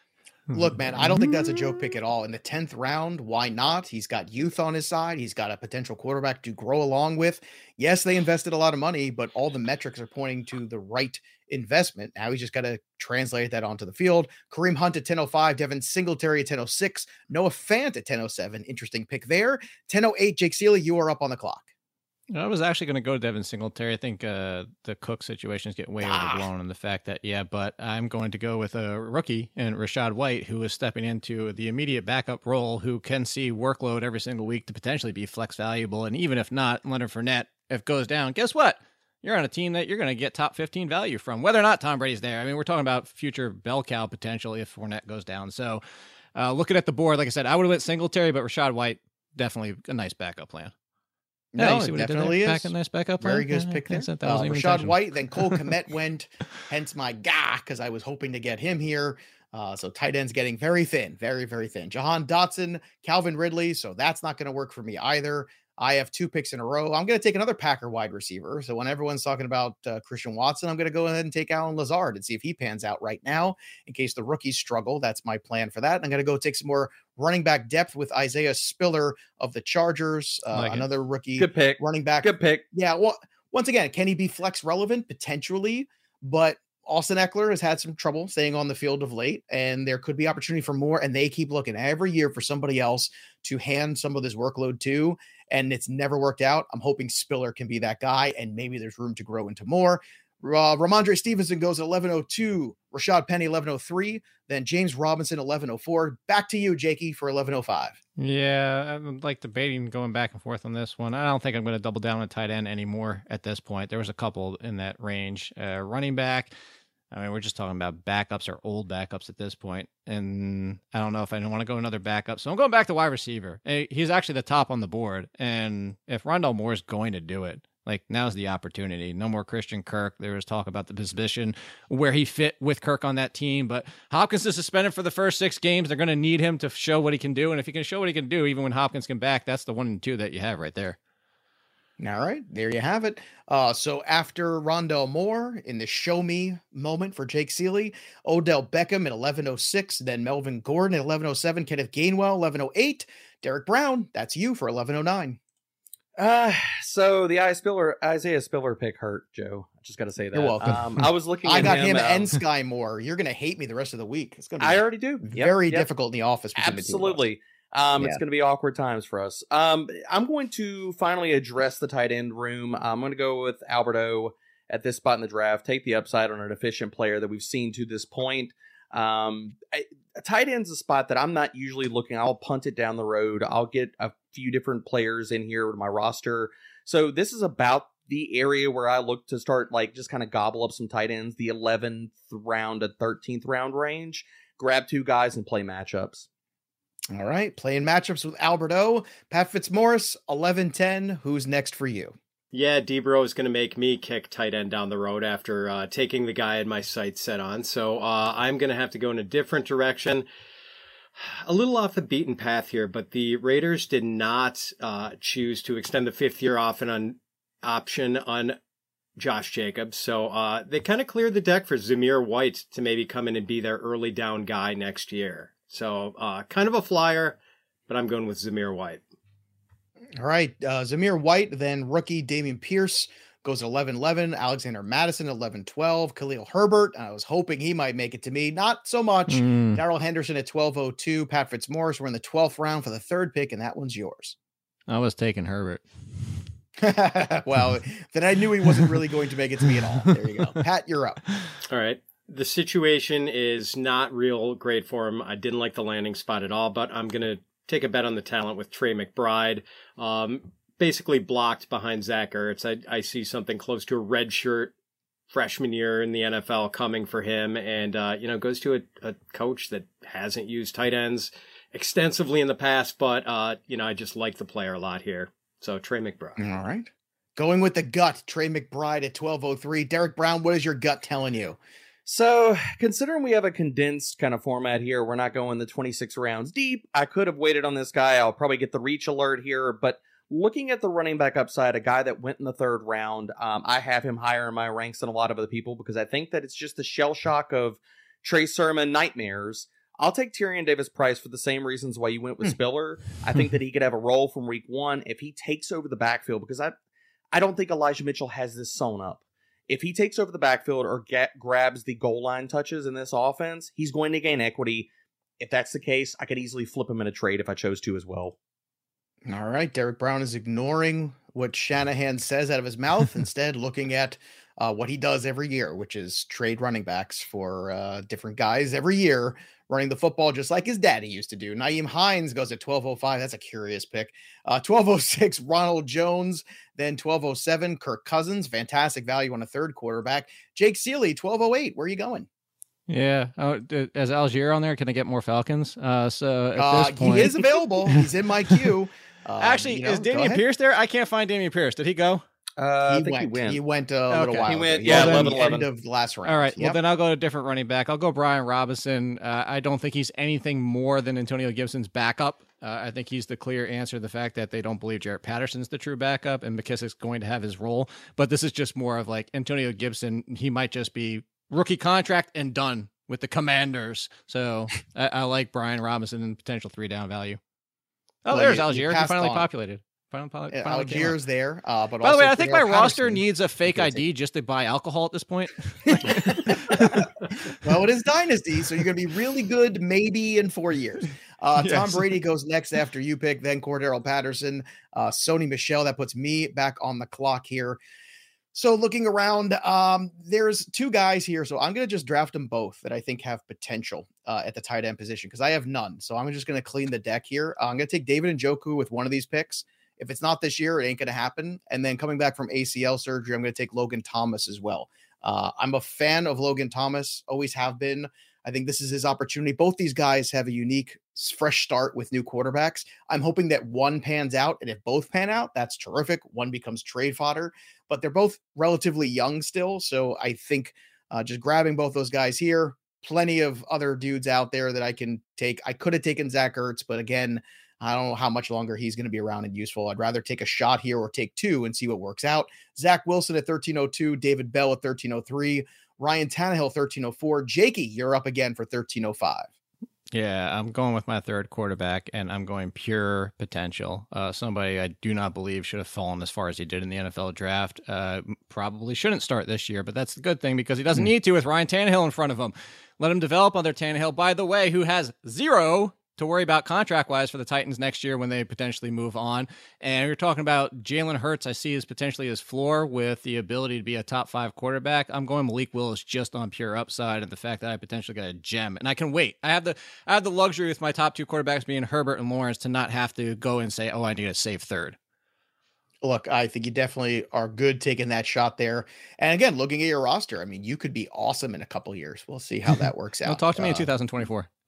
Look, man, I don't think that's a joke pick at all. In the 10th round, why not? He's got youth on his side. He's got a potential quarterback to grow along with. Yes, they invested a lot of money, but all the metrics are pointing to the right investment. Now he's just got to translate that onto the field. Kareem Hunt at 10:05, Devin Singletary at 10:06, Noah Fant at 10:07. Interesting pick there. 10:08, Jake Seeley, you are up on the clock. I was actually going to go Devin Singletary. I think the Cook situations get way overblown in the fact that, but I'm going to go with a rookie and Rachaad White, who is stepping into the immediate backup role, who can see workload every single week to potentially be flex valuable. And even if not, Leonard Fournette, if it goes down, guess what? You're on a team that you're going to get top 15 value from, whether or not Tom Brady's there. I mean, we're talking about future bell cow potential if Fournette goes down. So looking at the board, like I said, I would have went Singletary, but Rachaad White, definitely a nice backup plan. No, it definitely is. A nice backup plan. Very good pick there. Rachaad White, then Cole Kmet went, hence my guy, because I was hoping to get him here. So tight end's getting very thin, very, very thin. Jahan Dotson, Calvin Ridley, so that's not going to work for me either. I have 2 picks in a row. I'm going to take another Packer wide receiver. So when everyone's talking about Christian Watson, I'm going to go ahead and take Allen Lazard and see if he pans out right now in case the rookies struggle. That's my plan for that. And I'm going to go take some more running back depth with Isaiah Spiller of the Chargers, another rookie. Good pick. Running back. Good pick. Yeah. Well, once again, can he be flex relevant? Potentially, but Austin Eckler has had some trouble staying on the field of late, and there could be opportunity for more. And they keep looking every year for somebody else to hand some of this workload to, and it's never worked out. I'm hoping Spiller can be that guy, and maybe there's room to grow into more. Ramondre Stevenson goes at 11:02, Rashad Penny 11:03, then James Robinson 11:04. Back to you, Jakey, for 11:05. Yeah, I'm like debating going back and forth on this one. I don't think I'm going to double down on tight end anymore at this point. There was a couple in that range. Running back, I mean, we're just talking about backups or old backups at this point, and I don't know if I want to go another backup. So I'm going back to wide receiver. He's actually the top on the board, and if Rondale Moore is going to do it, like, now's the opportunity. No more Christian Kirk. There was talk about the position where he fit with Kirk on that team, but Hopkins is suspended for the first 6 games. They're going to need him to show what he can do, and if he can show what he can do, even when Hopkins can back, that's the 1 and 2 that you have right there. All right, there you have it. So after Rondale Moore in the show me moment for Jake Seeley, Odell Beckham at 11:06, then Melvin Gordon at 11:07, Kenneth Gainwell 11:08, Derek Brown, that's you for 11:09. So the Isaiah Spiller pick hurt, Joe. I just got to say that. You're welcome. I was looking. I at got him and Sky Moore. You're gonna hate me the rest of the week. It's gonna be. I already do. Very difficult in the office. Absolutely. It's going to be awkward times for us. I'm going to finally address the tight end room. I'm going to go with Alberto at this spot in the draft. Take the upside on an efficient player that we've seen to this point. Tight end's a spot that I'm not usually looking. I'll punt it down the road. I'll get a few different players in here with my roster. So this is about the area where I look to start, like, just kind of gobble up some tight ends, the 11th round to 13th round range. Grab 2 guys and play matchups. All right, playing matchups with Alberto. Pat Fitzmaurice, 11:10. Who's next for you? Yeah, Debro is going to make me kick tight end down the road after taking the guy I had my sights set on. So I'm going to have to go in a different direction. A little off the beaten path here, but the Raiders did not choose to extend the 5th-year option on Josh Jacobs. So they kind of cleared the deck for Zamir White to maybe come in and be their early down guy next year. So kind of a flyer, but I'm going with Zamir White. All right. Zamir White, then rookie Dameon Pierce goes 11-11. Alexander Madison 11-12. Khalil Herbert, I was hoping he might make it to me. Not so much. Darrell Henderson at 12-02. Pat Fitzmaurice, we're in the 12th round for the 3rd pick, and that one's yours. I was taking Herbert. Well, then I knew he wasn't really going to make it to me at all. There you go. Pat, you're up. All right. The situation is not real great for him. I didn't like the landing spot at all, but I'm going to take a bet on the talent with Trey McBride. Basically blocked behind Zach Ertz. I see something close to a red shirt freshman year in the NFL coming for him, and goes to a coach that hasn't used tight ends extensively in the past, but I just like the player a lot here. So Trey McBride. All right. Going with the gut, Trey McBride at 12-03. Derek Brown, what is your gut telling you? So, considering we have a condensed kind of format here, we're not going the 26 rounds deep. I could have waited on this guy. I'll probably get the reach alert here, but looking at the running back upside, a guy that went in the 3rd round, I have him higher in my ranks than a lot of other people because I think that it's just the shell shock of Trey Sermon nightmares. I'll take Tyrion Davis-Price for the same reasons why you went with Spiller. I think that he could have a role from week 1 if he takes over the backfield, because I don't think Elijah Mitchell has this sewn up. If he takes over the backfield or grabs the goal line touches in this offense, he's going to gain equity. If that's the case, I could easily flip him in a trade if I chose to as well. All right. Derek Brown is ignoring what Shanahan says out of his mouth, instead looking at what he does every year, which is trade running backs for different guys every year, running the football just like his daddy used to do. Nyheim Hines goes at 12-05. That's a curious pick. 12-06, Ronald Jones. Then 12-07, Kirk Cousins. Fantastic value on a 3rd quarterback. Jake Seeley, 12-08. Where are you going? Yeah. As Algier on there, can I get more Falcons? So at this point... He is available. He's in my queue. Actually, is Dameon Pierce there? I can't find Dameon Pierce. Did he go? He went a little while. He went, ago. 11-11. End of the last round. All right. Yep. Well, then I'll go to a different running back. I'll go Brian Robinson. I don't think he's anything more than Antonio Gibson's backup. I think he's the clear answer to the fact that they don't believe Jarrett Patterson's the true backup and McKissick's going to have his role. But this is just more of like Antonio Gibson. He might just be rookie contract and done with the Commanders. So I like Brian Robinson and potential 3-down value. Oh, there's Algier. He finally populated. Algier's there. But by the way, I think my roster needs a fake ID just to buy alcohol at this point. Well, it is Dynasty, so you're going to be really good maybe in 4 years. Tom Brady goes next after you pick, then Cordero Patterson, Sony Michel. That puts me back on the clock here. So looking around, there's 2 guys here. So I'm going to just draft them both that I think have potential at the tight end position because I have none. So I'm just going to clean the deck here. I'm going to take David Njoku with one of these picks. If it's not this year, it ain't going to happen. And then coming back from ACL surgery, I'm going to take Logan Thomas as well. I'm a fan of Logan Thomas, always have been. I think this is his opportunity. Both these guys have a unique, fresh start with new quarterbacks. I'm hoping that one pans out, and if both pan out, that's terrific. One becomes trade fodder, but they're both relatively young still. So I think just grabbing both those guys here, plenty of other dudes out there that I can take. I could have taken Zach Ertz, but again, I don't know how much longer he's going to be around and useful. I'd rather take a shot here or take 2 and see what works out. Zach Wilson at 1302, David Bell at 1303, Ryan Tannehill 1304. Jakey, you're up again for 1305. Yeah, I'm going with my 3rd quarterback, and I'm going pure potential. Somebody I do not believe should have fallen as far as he did in the NFL draft. Probably shouldn't start this year, but that's the good thing because he doesn't need to with Ryan Tannehill in front of him. Let him develop other Tannehill, by the way, who has 0 to worry about contract-wise for the Titans next year when they potentially move on. And you're talking about Jalen Hurts, I see as potentially his floor with the ability to be a top 5 quarterback. I'm going Malik Willis just on pure upside and the fact that I potentially got a gem. And I can wait. I have the luxury with my top 2 quarterbacks being Herbert and Lawrence to not have to go and say, oh, I need a safe 3rd. Look, I think you definitely are good taking that shot there. And again, looking at your roster, I mean, you could be awesome in a couple years. We'll see how that works out. Well, talk to me in 2024. Yeah.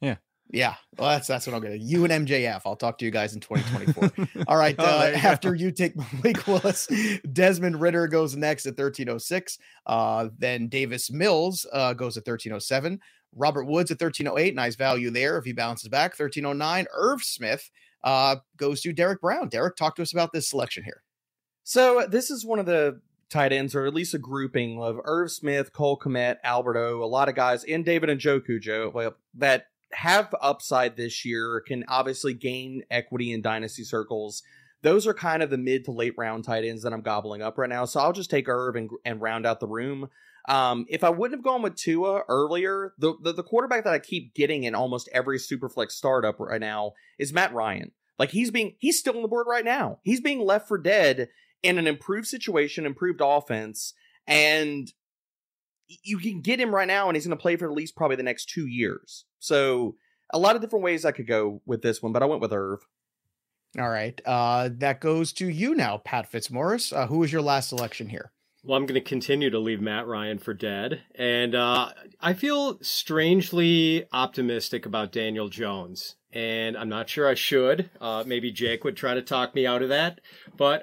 Yeah, well, that's what I'm going to. You and MJF. I'll talk to you guys in 2024. All right. After you take Malik Willis, Desmond Ridder goes next at 1306. Then Davis Mills goes at 1307. Robert Woods at 1308. Nice value there if he bounces back. 1309. Irv Smith goes to Derek Brown. Derek, talk to us about this selection here. So this is one of the tight ends, or at least a grouping of Irv Smith, Cole Kmet, Alberto, a lot of guys, and David Njoku, Joe, that have upside this year, can obviously gain equity in dynasty circles. Those are kind of the mid to late round tight ends that I'm gobbling up right now. So I'll just take Irv and round out the room. If I wouldn't have gone with Tua earlier, the quarterback that I keep getting in almost every Superflex startup right now is Matt Ryan. Like he's still on the board right now. He's being left for dead in an improved situation, improved offense, and you can get him right now, and he's going to play for at least probably the next 2 years. So a lot of different ways I could go with this one, but I went with Irv. All right. That goes to you now, Pat Fitzmaurice. Who was your last selection here? Well, I'm going to continue to leave Matt Ryan for dead. And I feel strangely optimistic about Daniel Jones. And I'm not sure I should. Maybe Jake would try to talk me out of that. But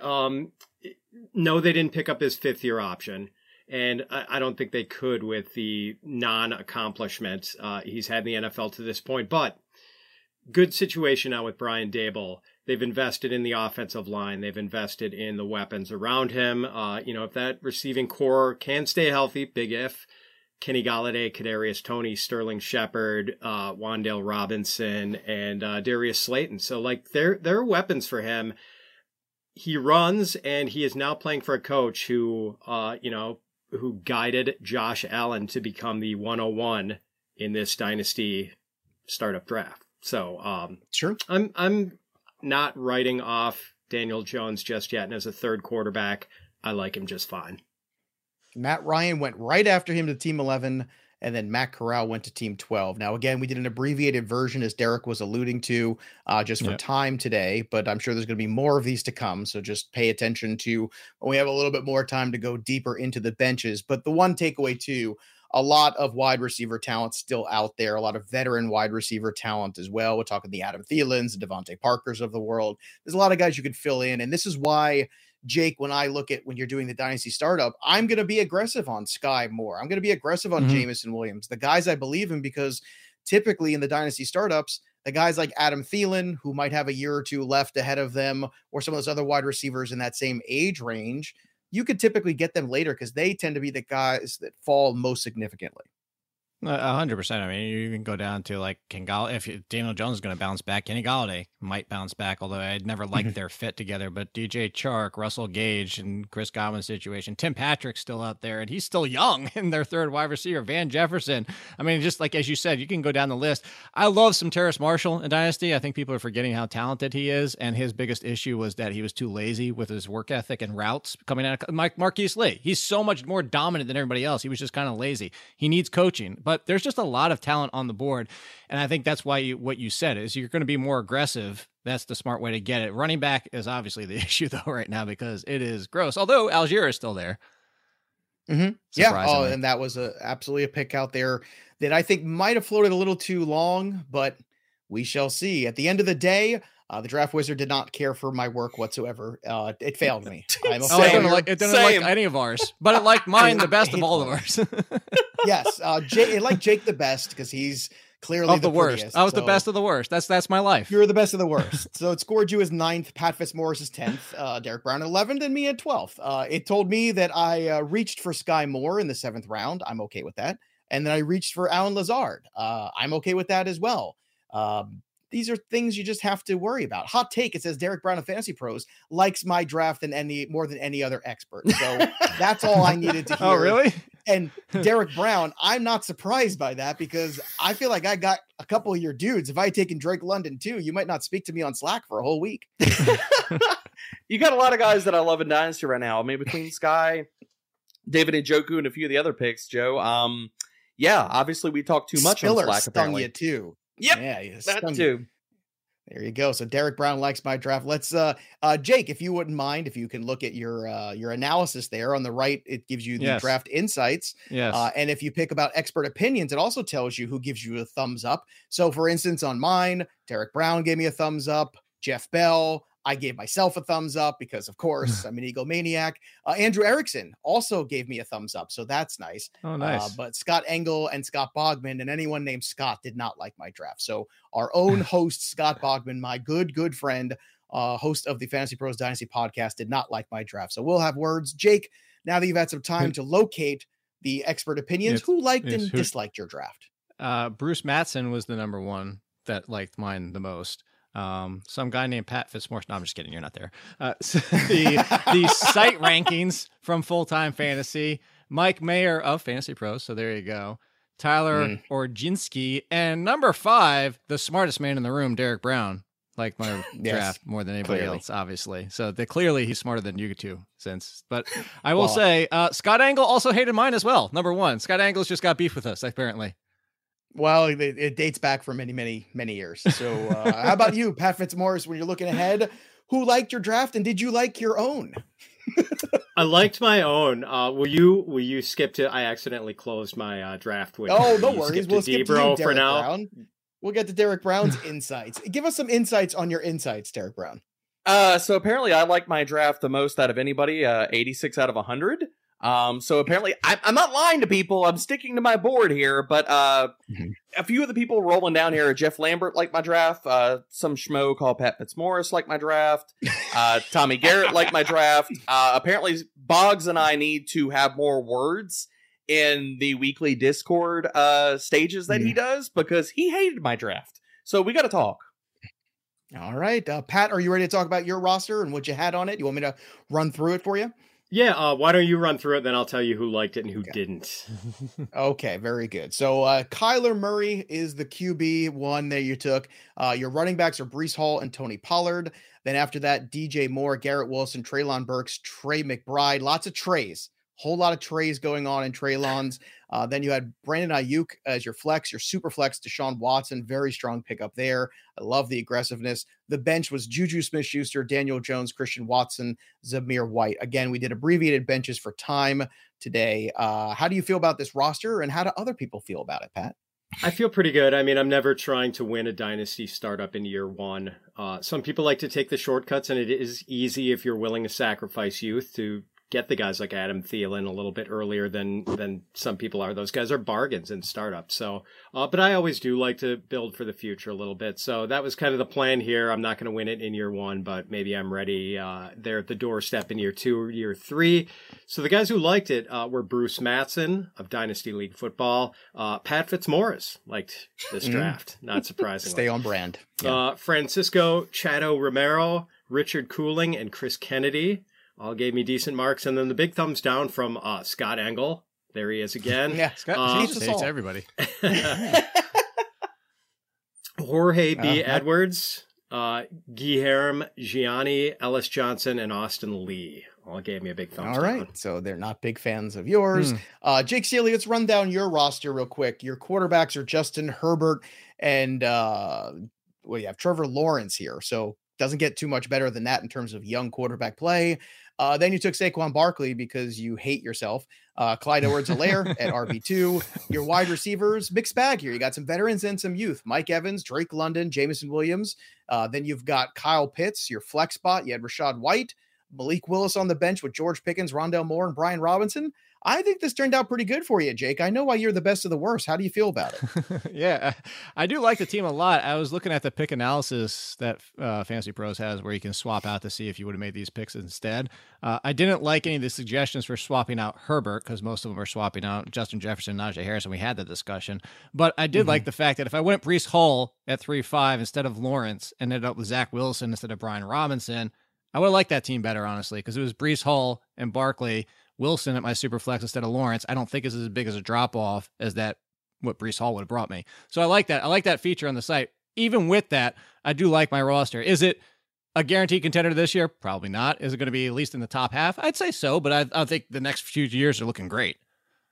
no, they didn't pick up his fifth-year option. And I don't think they could with the non-accomplishments he's had in the NFL to this point. But good situation now with Brian Daboll. They've invested in the offensive line. They've invested in the weapons around him. If that receiving core can stay healthy, big if, Kenny Golladay, Kadarius Toney, Sterling Shepard, Wan'Dale Robinson, and Darius Slayton. So, there are weapons for him. He runs, and he is now playing for a coach who guided Josh Allen to become the 101 in this dynasty startup draft. So, sure. I'm not writing off Daniel Jones just yet. And as a third quarterback, I like him just fine. Matt Ryan went right after him to team 11, and then Matt Corral went to team 12. Now, again, we did an abbreviated version, as Derek was alluding to, just for time today, but I'm sure there's going to be more of these to come. So just pay attention to when we have a little bit more time to go deeper into the benches. But the one takeaway too, a lot of wide receiver talent still out there, a lot of veteran wide receiver talent as well. We're talking the Adam Thielens, the Devontae Parkers of the world. There's a lot of guys you could fill in. And this is why, Jake, when you're doing the dynasty startup, I'm going to be aggressive on Sky Moore. I'm going to be aggressive on Jameson Williams, the guys I believe in, because typically in the dynasty startups, the guys like Adam Thielen, who might have a year or two left ahead of them, or some of those other wide receivers in that same age range, you could typically get them later because they tend to be the guys that fall most significantly. 100%. I mean, you can go down to like Ken Galladay. If Daniel Jones is going to bounce back, Kenny Galladay might bounce back, although I'd never liked their fit together. But DJ Chark, Russell Gage, and Chris Godwin's situation. Tim Patrick's still out there, and he's still young in their third wide receiver. Van Jefferson. I mean, just like as you said, you can go down the list. I love some Terrace Marshall in Dynasty. I think people are forgetting how talented he is, and his biggest issue was that he was too lazy with his work ethic and routes coming out of Marquise Lee. He's so much more dominant than everybody else. He was just kind of lazy. He needs coaching. But there's just a lot of talent on the board. And I think that's why what you said is you're going to be more aggressive. That's the smart way to get it. Running back is obviously the issue, though, right now, because it is gross. Although Algier is still there. Yeah. Oh, and that was absolutely a pick out there that I think might have floated a little too long, but we shall see. At the end of the day, the Draft Wizard did not care for my work whatsoever. It failed me. It didn't like any of ours, but it liked mine the best of all of ours. Yes, it liked Jake the best because he's clearly the worst. I was the best of the worst. That's my life. You're the best of the worst. So it scored you as 9th, Pat Fitzmaurice as 10th, Derek Brown at 11th, and me at 12th. It told me that I reached for Sky Moore in the 7th round. I'm okay with that. And then I reached for Allen Lazard. I'm okay with that as well. These are things you just have to worry about. Hot take, it says Derek Brown of Fantasy Pros likes my draft more than any other expert. So that's all I needed to hear. Oh, really? And Derek Brown, I'm not surprised by that because I feel like I got a couple of your dudes. If I had taken Drake London too, you might not speak to me on Slack for a whole week. You got a lot of guys that I love in Dynasty right now. I mean, between Sky, David Njoku, and a few of the other picks, Joe. Yeah, obviously we talked too much Spiller on Slack. Stung apparently, you too. Yep, yeah, that too. There you go. So Derek Brown likes my draft. Let's Jake, if you wouldn't mind, if you can look at your analysis there on the right, it gives you the draft insights. Yes. And if you pick about expert opinions, it also tells you who gives you a thumbs up. So for instance, on mine, Derek Brown gave me a thumbs up. Jeff Bell, I gave myself a thumbs up because, of course, I'm an egomaniac. Andrew Erickson also gave me a thumbs up, so that's nice. Oh, nice. But Scott Engel and Scott Bogman and anyone named Scott did not like my draft. So our own host, Scott Bogman, my good friend, host of the Fantasy Pros Dynasty podcast, did not like my draft. So we'll have words. Jake, now that you've had some time to locate the expert opinions, who liked and disliked your draft? Bruce Mattson was the number one that liked mine the most. Some guy named Pat Fitzmaurice. No, I'm just kidding. You're not there. The site rankings from Full Time Fantasy, Mike Mayer of Fantasy Pros. So there you go. Tyler Orginski, and number 5, the smartest man in the room, Derek Brown, like my draft more than anybody else, obviously. So clearly he's smarter than you two. But I will say, Scott Engel also hated mine as well. Number 1, Scott Engel's just got beef with us apparently. Well, it dates back for many years. So how about you, Pat Fitzmaurice, when you're looking ahead, who liked your draft and did you like your own? I liked my own. Will you skip to, I accidentally closed my draft window. Oh, no worries. We'll skip to you, Derek for now. Brown. We'll get to Derek Brown's insights. Give us some insights on your insights, Derek Brown. So apparently I like my draft the most out of anybody, 86 out of 100. So apparently I'm not lying to people. I'm sticking to my board here, but a few of the people rolling down here, Jeff Lambert liked my draft. Some schmo called Pat Fitzmaurice liked my draft. Tommy Garrett liked my draft. Apparently Boggs and I need to have more words in the weekly Discord stages that he does, because he hated my draft. So we got to talk. All right. Pat, are you ready to talk about your roster and what you had on it? You want me to run through it for you? Yeah, why don't you run through it, then I'll tell you who liked it and who didn't. Okay, very good. So Kyler Murray is the QB one that you took. Your running backs are Breece Hall and Tony Pollard. Then after that, DJ Moore, Garrett Wilson, Treylon Burks, Trey McBride. Lots of Treys. Whole lot of Treys going on in Treylons. Then you had Brandon Ayuk as your flex, your super flex, Deshaun Watson. Very strong pickup there. I love the aggressiveness. The bench was Juju Smith-Schuster, Daniel Jones, Christian Watson, Zamir White. Again, we did abbreviated benches for time today. How do you feel about this roster, and how do other people feel about it, Pat? I feel pretty good. I mean, I'm never trying to win a dynasty startup in year one. Some people like to take the shortcuts, and it is easy if you're willing to sacrifice youth to get the guys like Adam Thielen a little bit earlier than some people are. Those guys are bargains in startups. So, but I always do like to build for the future a little bit. So that was kind of the plan here. I'm not going to win it in year one, but maybe I'm ready there at the doorstep in year 2 or year 3. So the guys who liked it were Bruce Mattson of Dynasty League Football. Pat Fitzmaurice liked this draft, not surprisingly. Stay on brand. Yeah. Francisco Chado Romero, Richard Cooling, and Chris Kennedy all gave me decent marks. And then the big thumbs down from Scott Engel. There he is again. Yeah, Scott hates everybody. Jorge B. Edwards, Guilherme Gianni, Ellis Johnson, and Austin Lee all gave me a big thumbs down. All right, so they're not big fans of yours. Jake Seeley, let's run down your roster real quick. Your quarterbacks are Justin Herbert and you have Trevor Lawrence here. So doesn't get too much better than that in terms of young quarterback play. Then you took Saquon Barkley because you hate yourself. Clyde Edwards-Helaire at RB2. Your wide receivers, mixed bag here. You got some veterans and some youth. Mike Evans, Drake London, Jameson Williams. Then you've got Kyle Pitts, your flex spot. You had Rashad White, Malik Willis on the bench with George Pickens, Rondale Moore, and Brian Robinson. I think this turned out pretty good for you, Jake. I know why you're the best of the worst. How do you feel about it? Yeah, I do like the team a lot. I was looking at the pick analysis that Fantasy Pros has where you can swap out to see if you would have made these picks instead. I didn't like any of the suggestions for swapping out Herbert because most of them are swapping out Justin Jefferson, Najee Harris, and we had the discussion. But I did like the fact that if I went Breece Hall at 3-5 instead of Lawrence and ended up with Zach Wilson instead of Brian Robinson, I would have liked that team better, honestly, because it was Breece Hall and Barkley, Wilson at my super flex instead of Lawrence. I don't think it's as big as a drop off as that what Breece Hall would have brought me. So I like that. I like that feature on the site. Even with that, I do like my roster. Is it a guaranteed contender this year? Probably not. Is it going to be at least in the top half? I'd say so, but I think the next few years are looking great.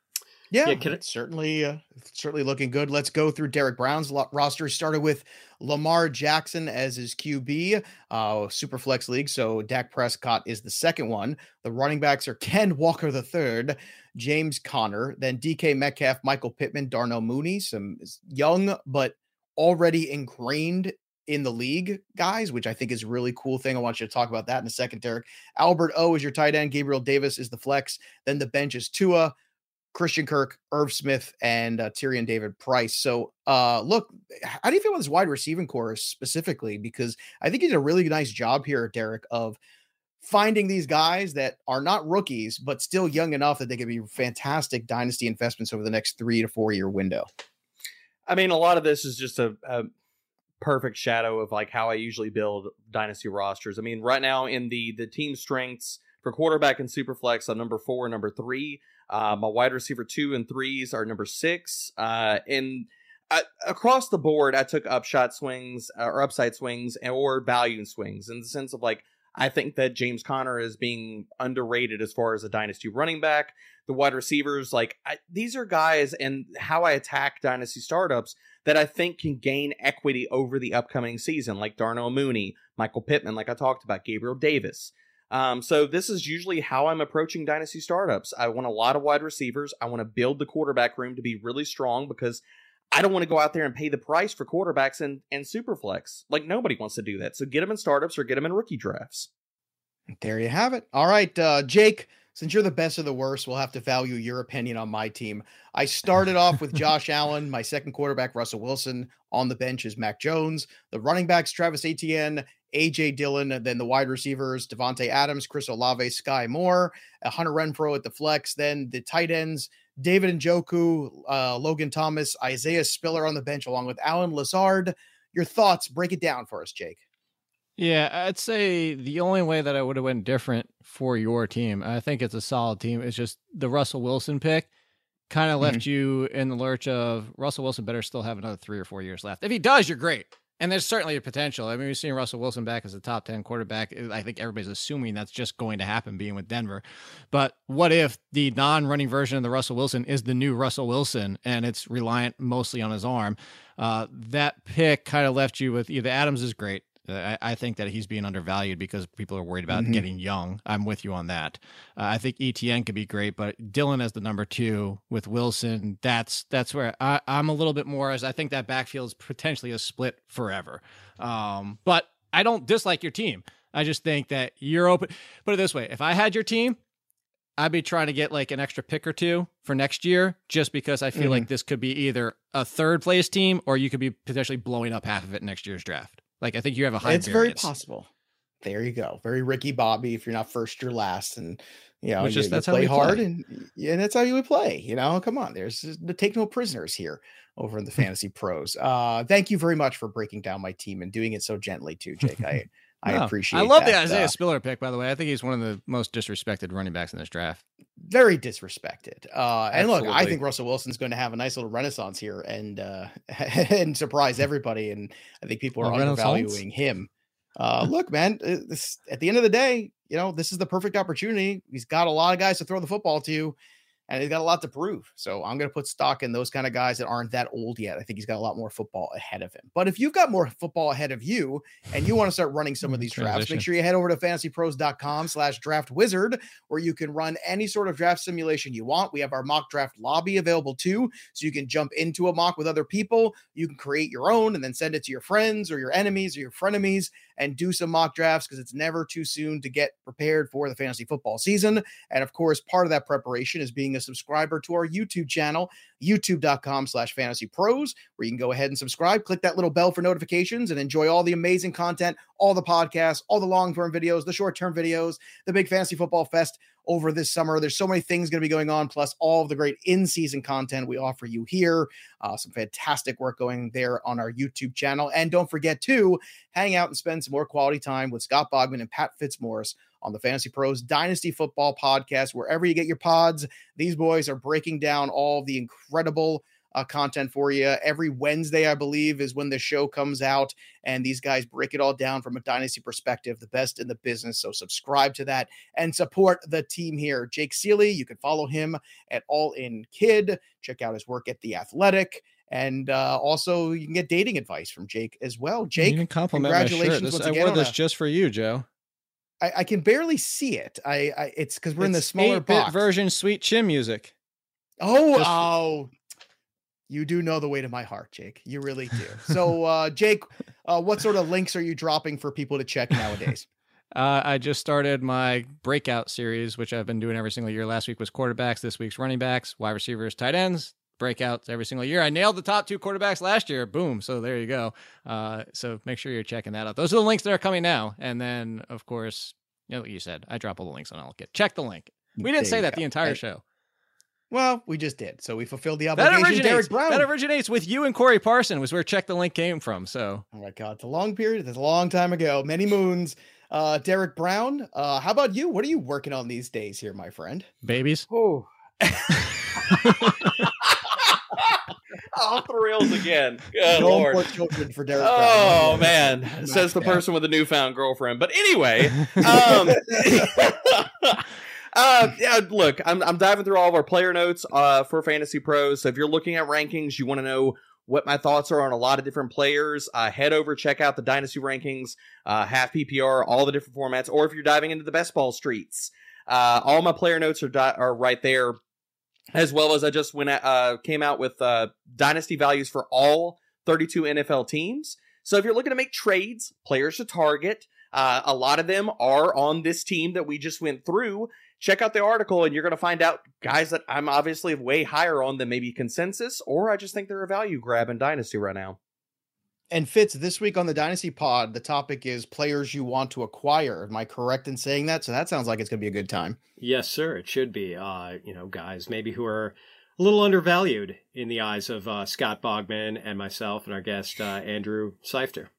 Yeah, it's certainly looking good. Let's go through Derek Brown's roster. Started with Lamar Jackson as his QB, Superflex League. So Dak Prescott is the second one. The running backs are Ken Walker III, James Conner, then DK Metcalf, Michael Pittman, Darnell Mooney, some young but already ingrained in the league guys, which I think is a really cool thing. I want you to talk about that in a second, Derek. Albert O is your tight end. Gabriel Davis is the flex. Then the bench is Tua, Christian Kirk, Irv Smith, and Tyrion David Price. So, look, how do you feel about this wide receiving core specifically? Because I think he did a really nice job here, Derek, of finding these guys that are not rookies, but still young enough that they could be fantastic dynasty investments over the next 3 to 4 year window. I mean, a lot of this is just a perfect shadow of like how I usually build dynasty rosters. I mean, right now in the team strengths for quarterback and superflex, I'm number 4 and number 3. My wide receiver 2 and 3s are number 6. And across the board, I took upside swings or value swings in the sense of like, I think that James Conner is being underrated as far as a dynasty running back. The wide receivers, these are guys and how I attack dynasty startups that I think can gain equity over the upcoming season, like Darnell Mooney, Michael Pittman, like I talked about, Gabriel Davis. So this is usually how I'm approaching dynasty startups. I want a lot of wide receivers. I want to build the quarterback room to be really strong because I don't want to go out there and pay the price for quarterbacks and superflex. Like nobody wants to do that. So get them in startups or get them in rookie drafts. There you have it. All right, Jake, since you're the best of the worst, we'll have to value your opinion on my team. I started off with Josh Allen, my second quarterback, Russell Wilson. On the bench is Mac Jones. The running backs, Travis Etienne, A.J. Dillon, then the wide receivers, Devontae Adams, Chris Olave, Sky Moore, Hunter Renfrow at the flex. Then the tight ends, David Njoku, Logan Thomas, Isaiah Spiller on the bench, along with Alan Lazard. Your thoughts, break it down for us, Jake. Yeah, I'd say the only way that I would have went different for your team, I think it's a solid team, is just the Russell Wilson pick kind of left you in the lurch of Russell Wilson better still have another 3 or 4 years left. If he does, you're great. And there's certainly a potential. I mean, we've seen Russell Wilson back as a top 10 quarterback. I think everybody's assuming that's just going to happen being with Denver. But what if the non-running version of the Russell Wilson is the new Russell Wilson and it's reliant mostly on his arm? That pick kind of left you with either Adams is great. I think that he's being undervalued because people are worried about getting young. I'm with you on that. I think ETN could be great, but Dillon as the number 2 with Wilson, that's where I'm a little bit more, as I think that backfield is potentially a split forever. But I don't dislike your team. I just think that you're open. Put it this way. If I had your team, I'd be trying to get like an extra pick or 2 for next year, just because I feel like this could be either a third place team or you could be potentially blowing up half of it next year's draft. Like, I think you have a high variance. Very possible. There you go. Very Ricky Bobby. If you're not first, you're last. And, you know, that's how we hard. And that's how you would play. You know, come on. There's take no prisoners here over in the Fantasy Pros. Thank you very much for breaking down my team and doing it so gently too, Jake. I appreciate it. I love the Isaiah Spiller pick, by the way. I think he's one of the most disrespected running backs in this draft. Very disrespected. And look, I think Russell Wilson's going to have a nice little renaissance here and surprise everybody. And I think people are undervaluing him. Look, man, at the end of the day, you know, this is the perfect opportunity. He's got a lot of guys to throw the football to, and he's got a lot to prove. So I'm going to put stock in those kind of guys that aren't that old yet. I think he's got a lot more football ahead of him. But if you've got more football ahead of you and you want to start running some of these drafts, make sure you head over to fantasypros.com/draftwizard, where you can run any sort of draft simulation you want. We have our mock draft lobby available too. So you can jump into a mock with other people. You can create your own and then send it to your friends or your enemies or your frenemies and do some mock drafts, because it's never too soon to get prepared for the fantasy football season. And of course, part of that preparation is being a subscriber to our YouTube channel, youtube.com/fantasypros, where you can go ahead and subscribe, click that little bell for notifications, and enjoy all the amazing content, all the podcasts, all the long-term videos, the short-term videos, the big Fantasy Football Fest over this summer. There's so many things going to be going on, plus all of the great in-season content we offer you here. Some fantastic work going there on our YouTube channel. And don't forget to hang out and spend some more quality time with Scott Bogman and Pat Fitzmaurice on the Fantasy Pros Dynasty Football Podcast. Wherever you get your pods, these boys are breaking down all the incredible content for you. Every Wednesday, I believe, is when the show comes out, and these guys break it all down from a dynasty perspective, the best in the business. So subscribe to that and support the team here. Jake Seeley, you can follow him at All In Kid. Check out his work at The Athletic. And also, you can get dating advice from Jake as well. Jake, you can compliment congratulations once again. I wore this just for you, Joe. I can barely see it. It's because we're in the smaller 8-bit box version, Sweet Chin music. Oh, you do know the way to my heart, Jake. You really do. So, Jake, what sort of links are you dropping for people to check nowadays? I just started my breakout series, which I've been doing every single year. Last week was quarterbacks. This week's running backs, wide receivers, tight ends. Breakouts every single year. I nailed the top 2 quarterbacks last year. Boom. So there you go. So make sure you're checking that out. Those are the links that are coming now. And then, of course, you know what you said. I drop all the links on All Kid. Check the link. We didn't say that the entire show. Well, we just did. So we fulfilled the obligation. Derek Brown. That originates with you and Corey Parson was where Check the Link came from. So, oh my God, it's a long period. It's a long time ago. Many moons. Derek Brown, how about you? What are you working on these days here, my friend? Babies. Oh. Off the rails again. Good Lord. Children for Derek Brown. Oh, man. Says the person with a newfound girlfriend. But anyway, yeah, look, I'm diving through all of our player notes for Fantasy Pros. So if you're looking at rankings, you want to know what my thoughts are on a lot of different players, head over, check out the Dynasty rankings, half PPR, all the different formats, or if you're diving into the best ball streets, all my player notes are right there. As well as I just came out with dynasty values for all 32 NFL teams. So if you're looking to make trades, players to target, a lot of them are on this team that we just went through. Check out the article and you're going to find out guys that I'm obviously way higher on than maybe consensus, or I just think they're a value grab in dynasty right now. And Fitz, this week on the Dynasty Pod, the topic is players you want to acquire. Am I correct in saying that? So that sounds like it's going to be a good time. Yes, sir. It should be. Guys maybe who are a little undervalued in the eyes of Scott Bogman and myself and our guest, Andrew Seifter.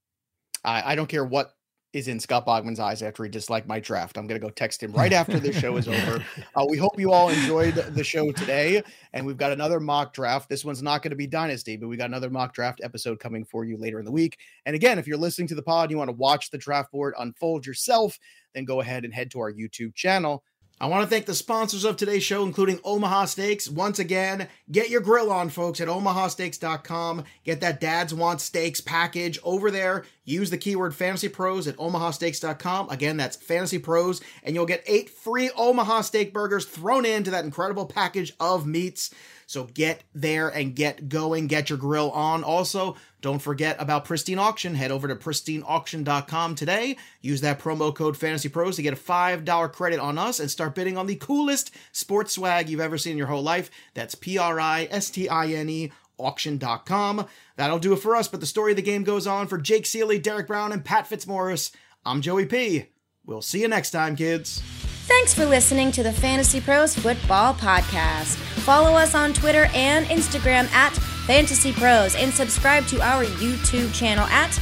I don't care what is in Scott Bogman's eyes after he disliked my draft. I'm going to go text him right after this show is over. We hope you all enjoyed the show today. And we've got another mock draft. This one's not going to be Dynasty, but we got another mock draft episode coming for you later in the week. And again, if you're listening to the pod, you want to watch the draft board unfold yourself, then go ahead and head to our YouTube channel. I want to thank the sponsors of today's show, including Omaha Steaks. Once again, get your grill on, folks, at omahasteaks.com. Get that Dads Want Steaks package over there. Use the keyword Fantasy Pros at omahasteaks.com. Again, that's Fantasy Pros, and you'll get 8 free Omaha Steak burgers thrown into that incredible package of meats. So get there and get going. Get your grill on. Also, don't forget about Pristine Auction. Head over to pristineauction.com today. Use that promo code FantasyPros to get a $5 credit on us and start bidding on the coolest sports swag you've ever seen in your whole life. That's PRISTINE auction.com. That'll do it for us, but the story of the game goes on for Jake Seeley, Derek Brown, and Pat Fitzmaurice. I'm Joey P. We'll see you next time, kids. Thanks for listening to the Fantasy Pros Football Podcast. Follow us on Twitter and Instagram at Fantasy Pros and subscribe to our YouTube channel at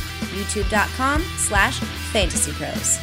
youtube.com/fantasypros.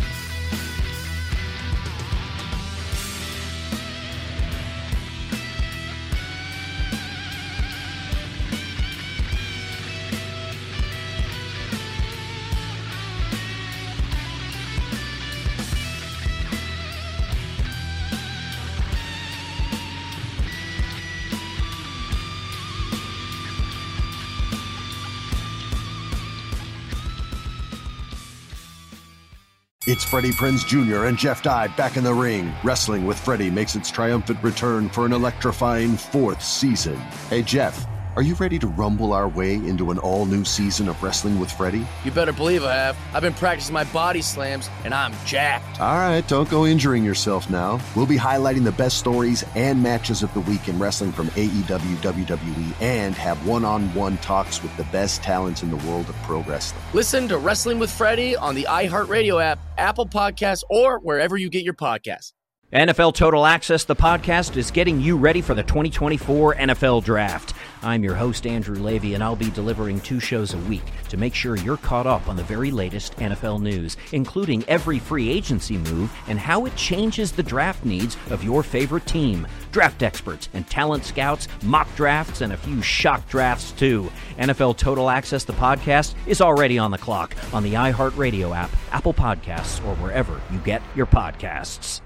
It's Freddie Prinze Jr. and Jeff Dye back in the ring. Wrestling with Freddie makes its triumphant return for an electrifying 4th season. Hey, Jeff, are you ready to rumble our way into an all-new season of Wrestling with Freddie? You better believe I have. I've been practicing my body slams, and I'm jacked. All right, don't go injuring yourself now. We'll be highlighting the best stories and matches of the week in wrestling from AEW, WWE, and have one-on-one talks with the best talents in the world of pro wrestling. Listen to Wrestling with Freddie on the iHeartRadio app, Apple Podcasts, or wherever you get your podcasts. NFL Total Access, the podcast, is getting you ready for the 2024 NFL Draft. I'm your host, Andrew Levy, and I'll be delivering 2 shows a week to make sure you're caught up on the very latest NFL news, including every free agency move and how it changes the draft needs of your favorite team. draft experts and talent scouts, mock drafts, and a few shock drafts too. NFL Total Access, the podcast, is already on the clock on the iHeartRadio app, Apple Podcasts, or wherever you get your podcasts.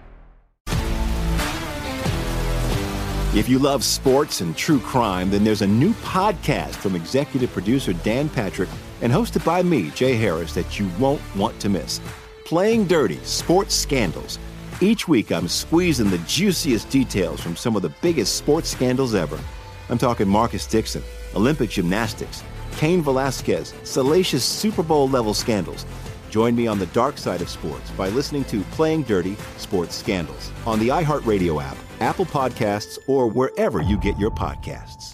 If you love sports and true crime, then there's a new podcast from executive producer Dan Patrick and hosted by me, Jay Harris, that you won't want to miss. Playing Dirty: Sports Scandals. Each week, I'm squeezing the juiciest details from some of the biggest sports scandals ever. I'm talking Marcus Dixon, Olympic gymnastics, Cain Velasquez, salacious Super Bowl-level scandals. Join me on the dark side of sports by listening to Playing Dirty: Sports Scandals on the iHeartRadio app, Apple Podcasts, or wherever you get your podcasts.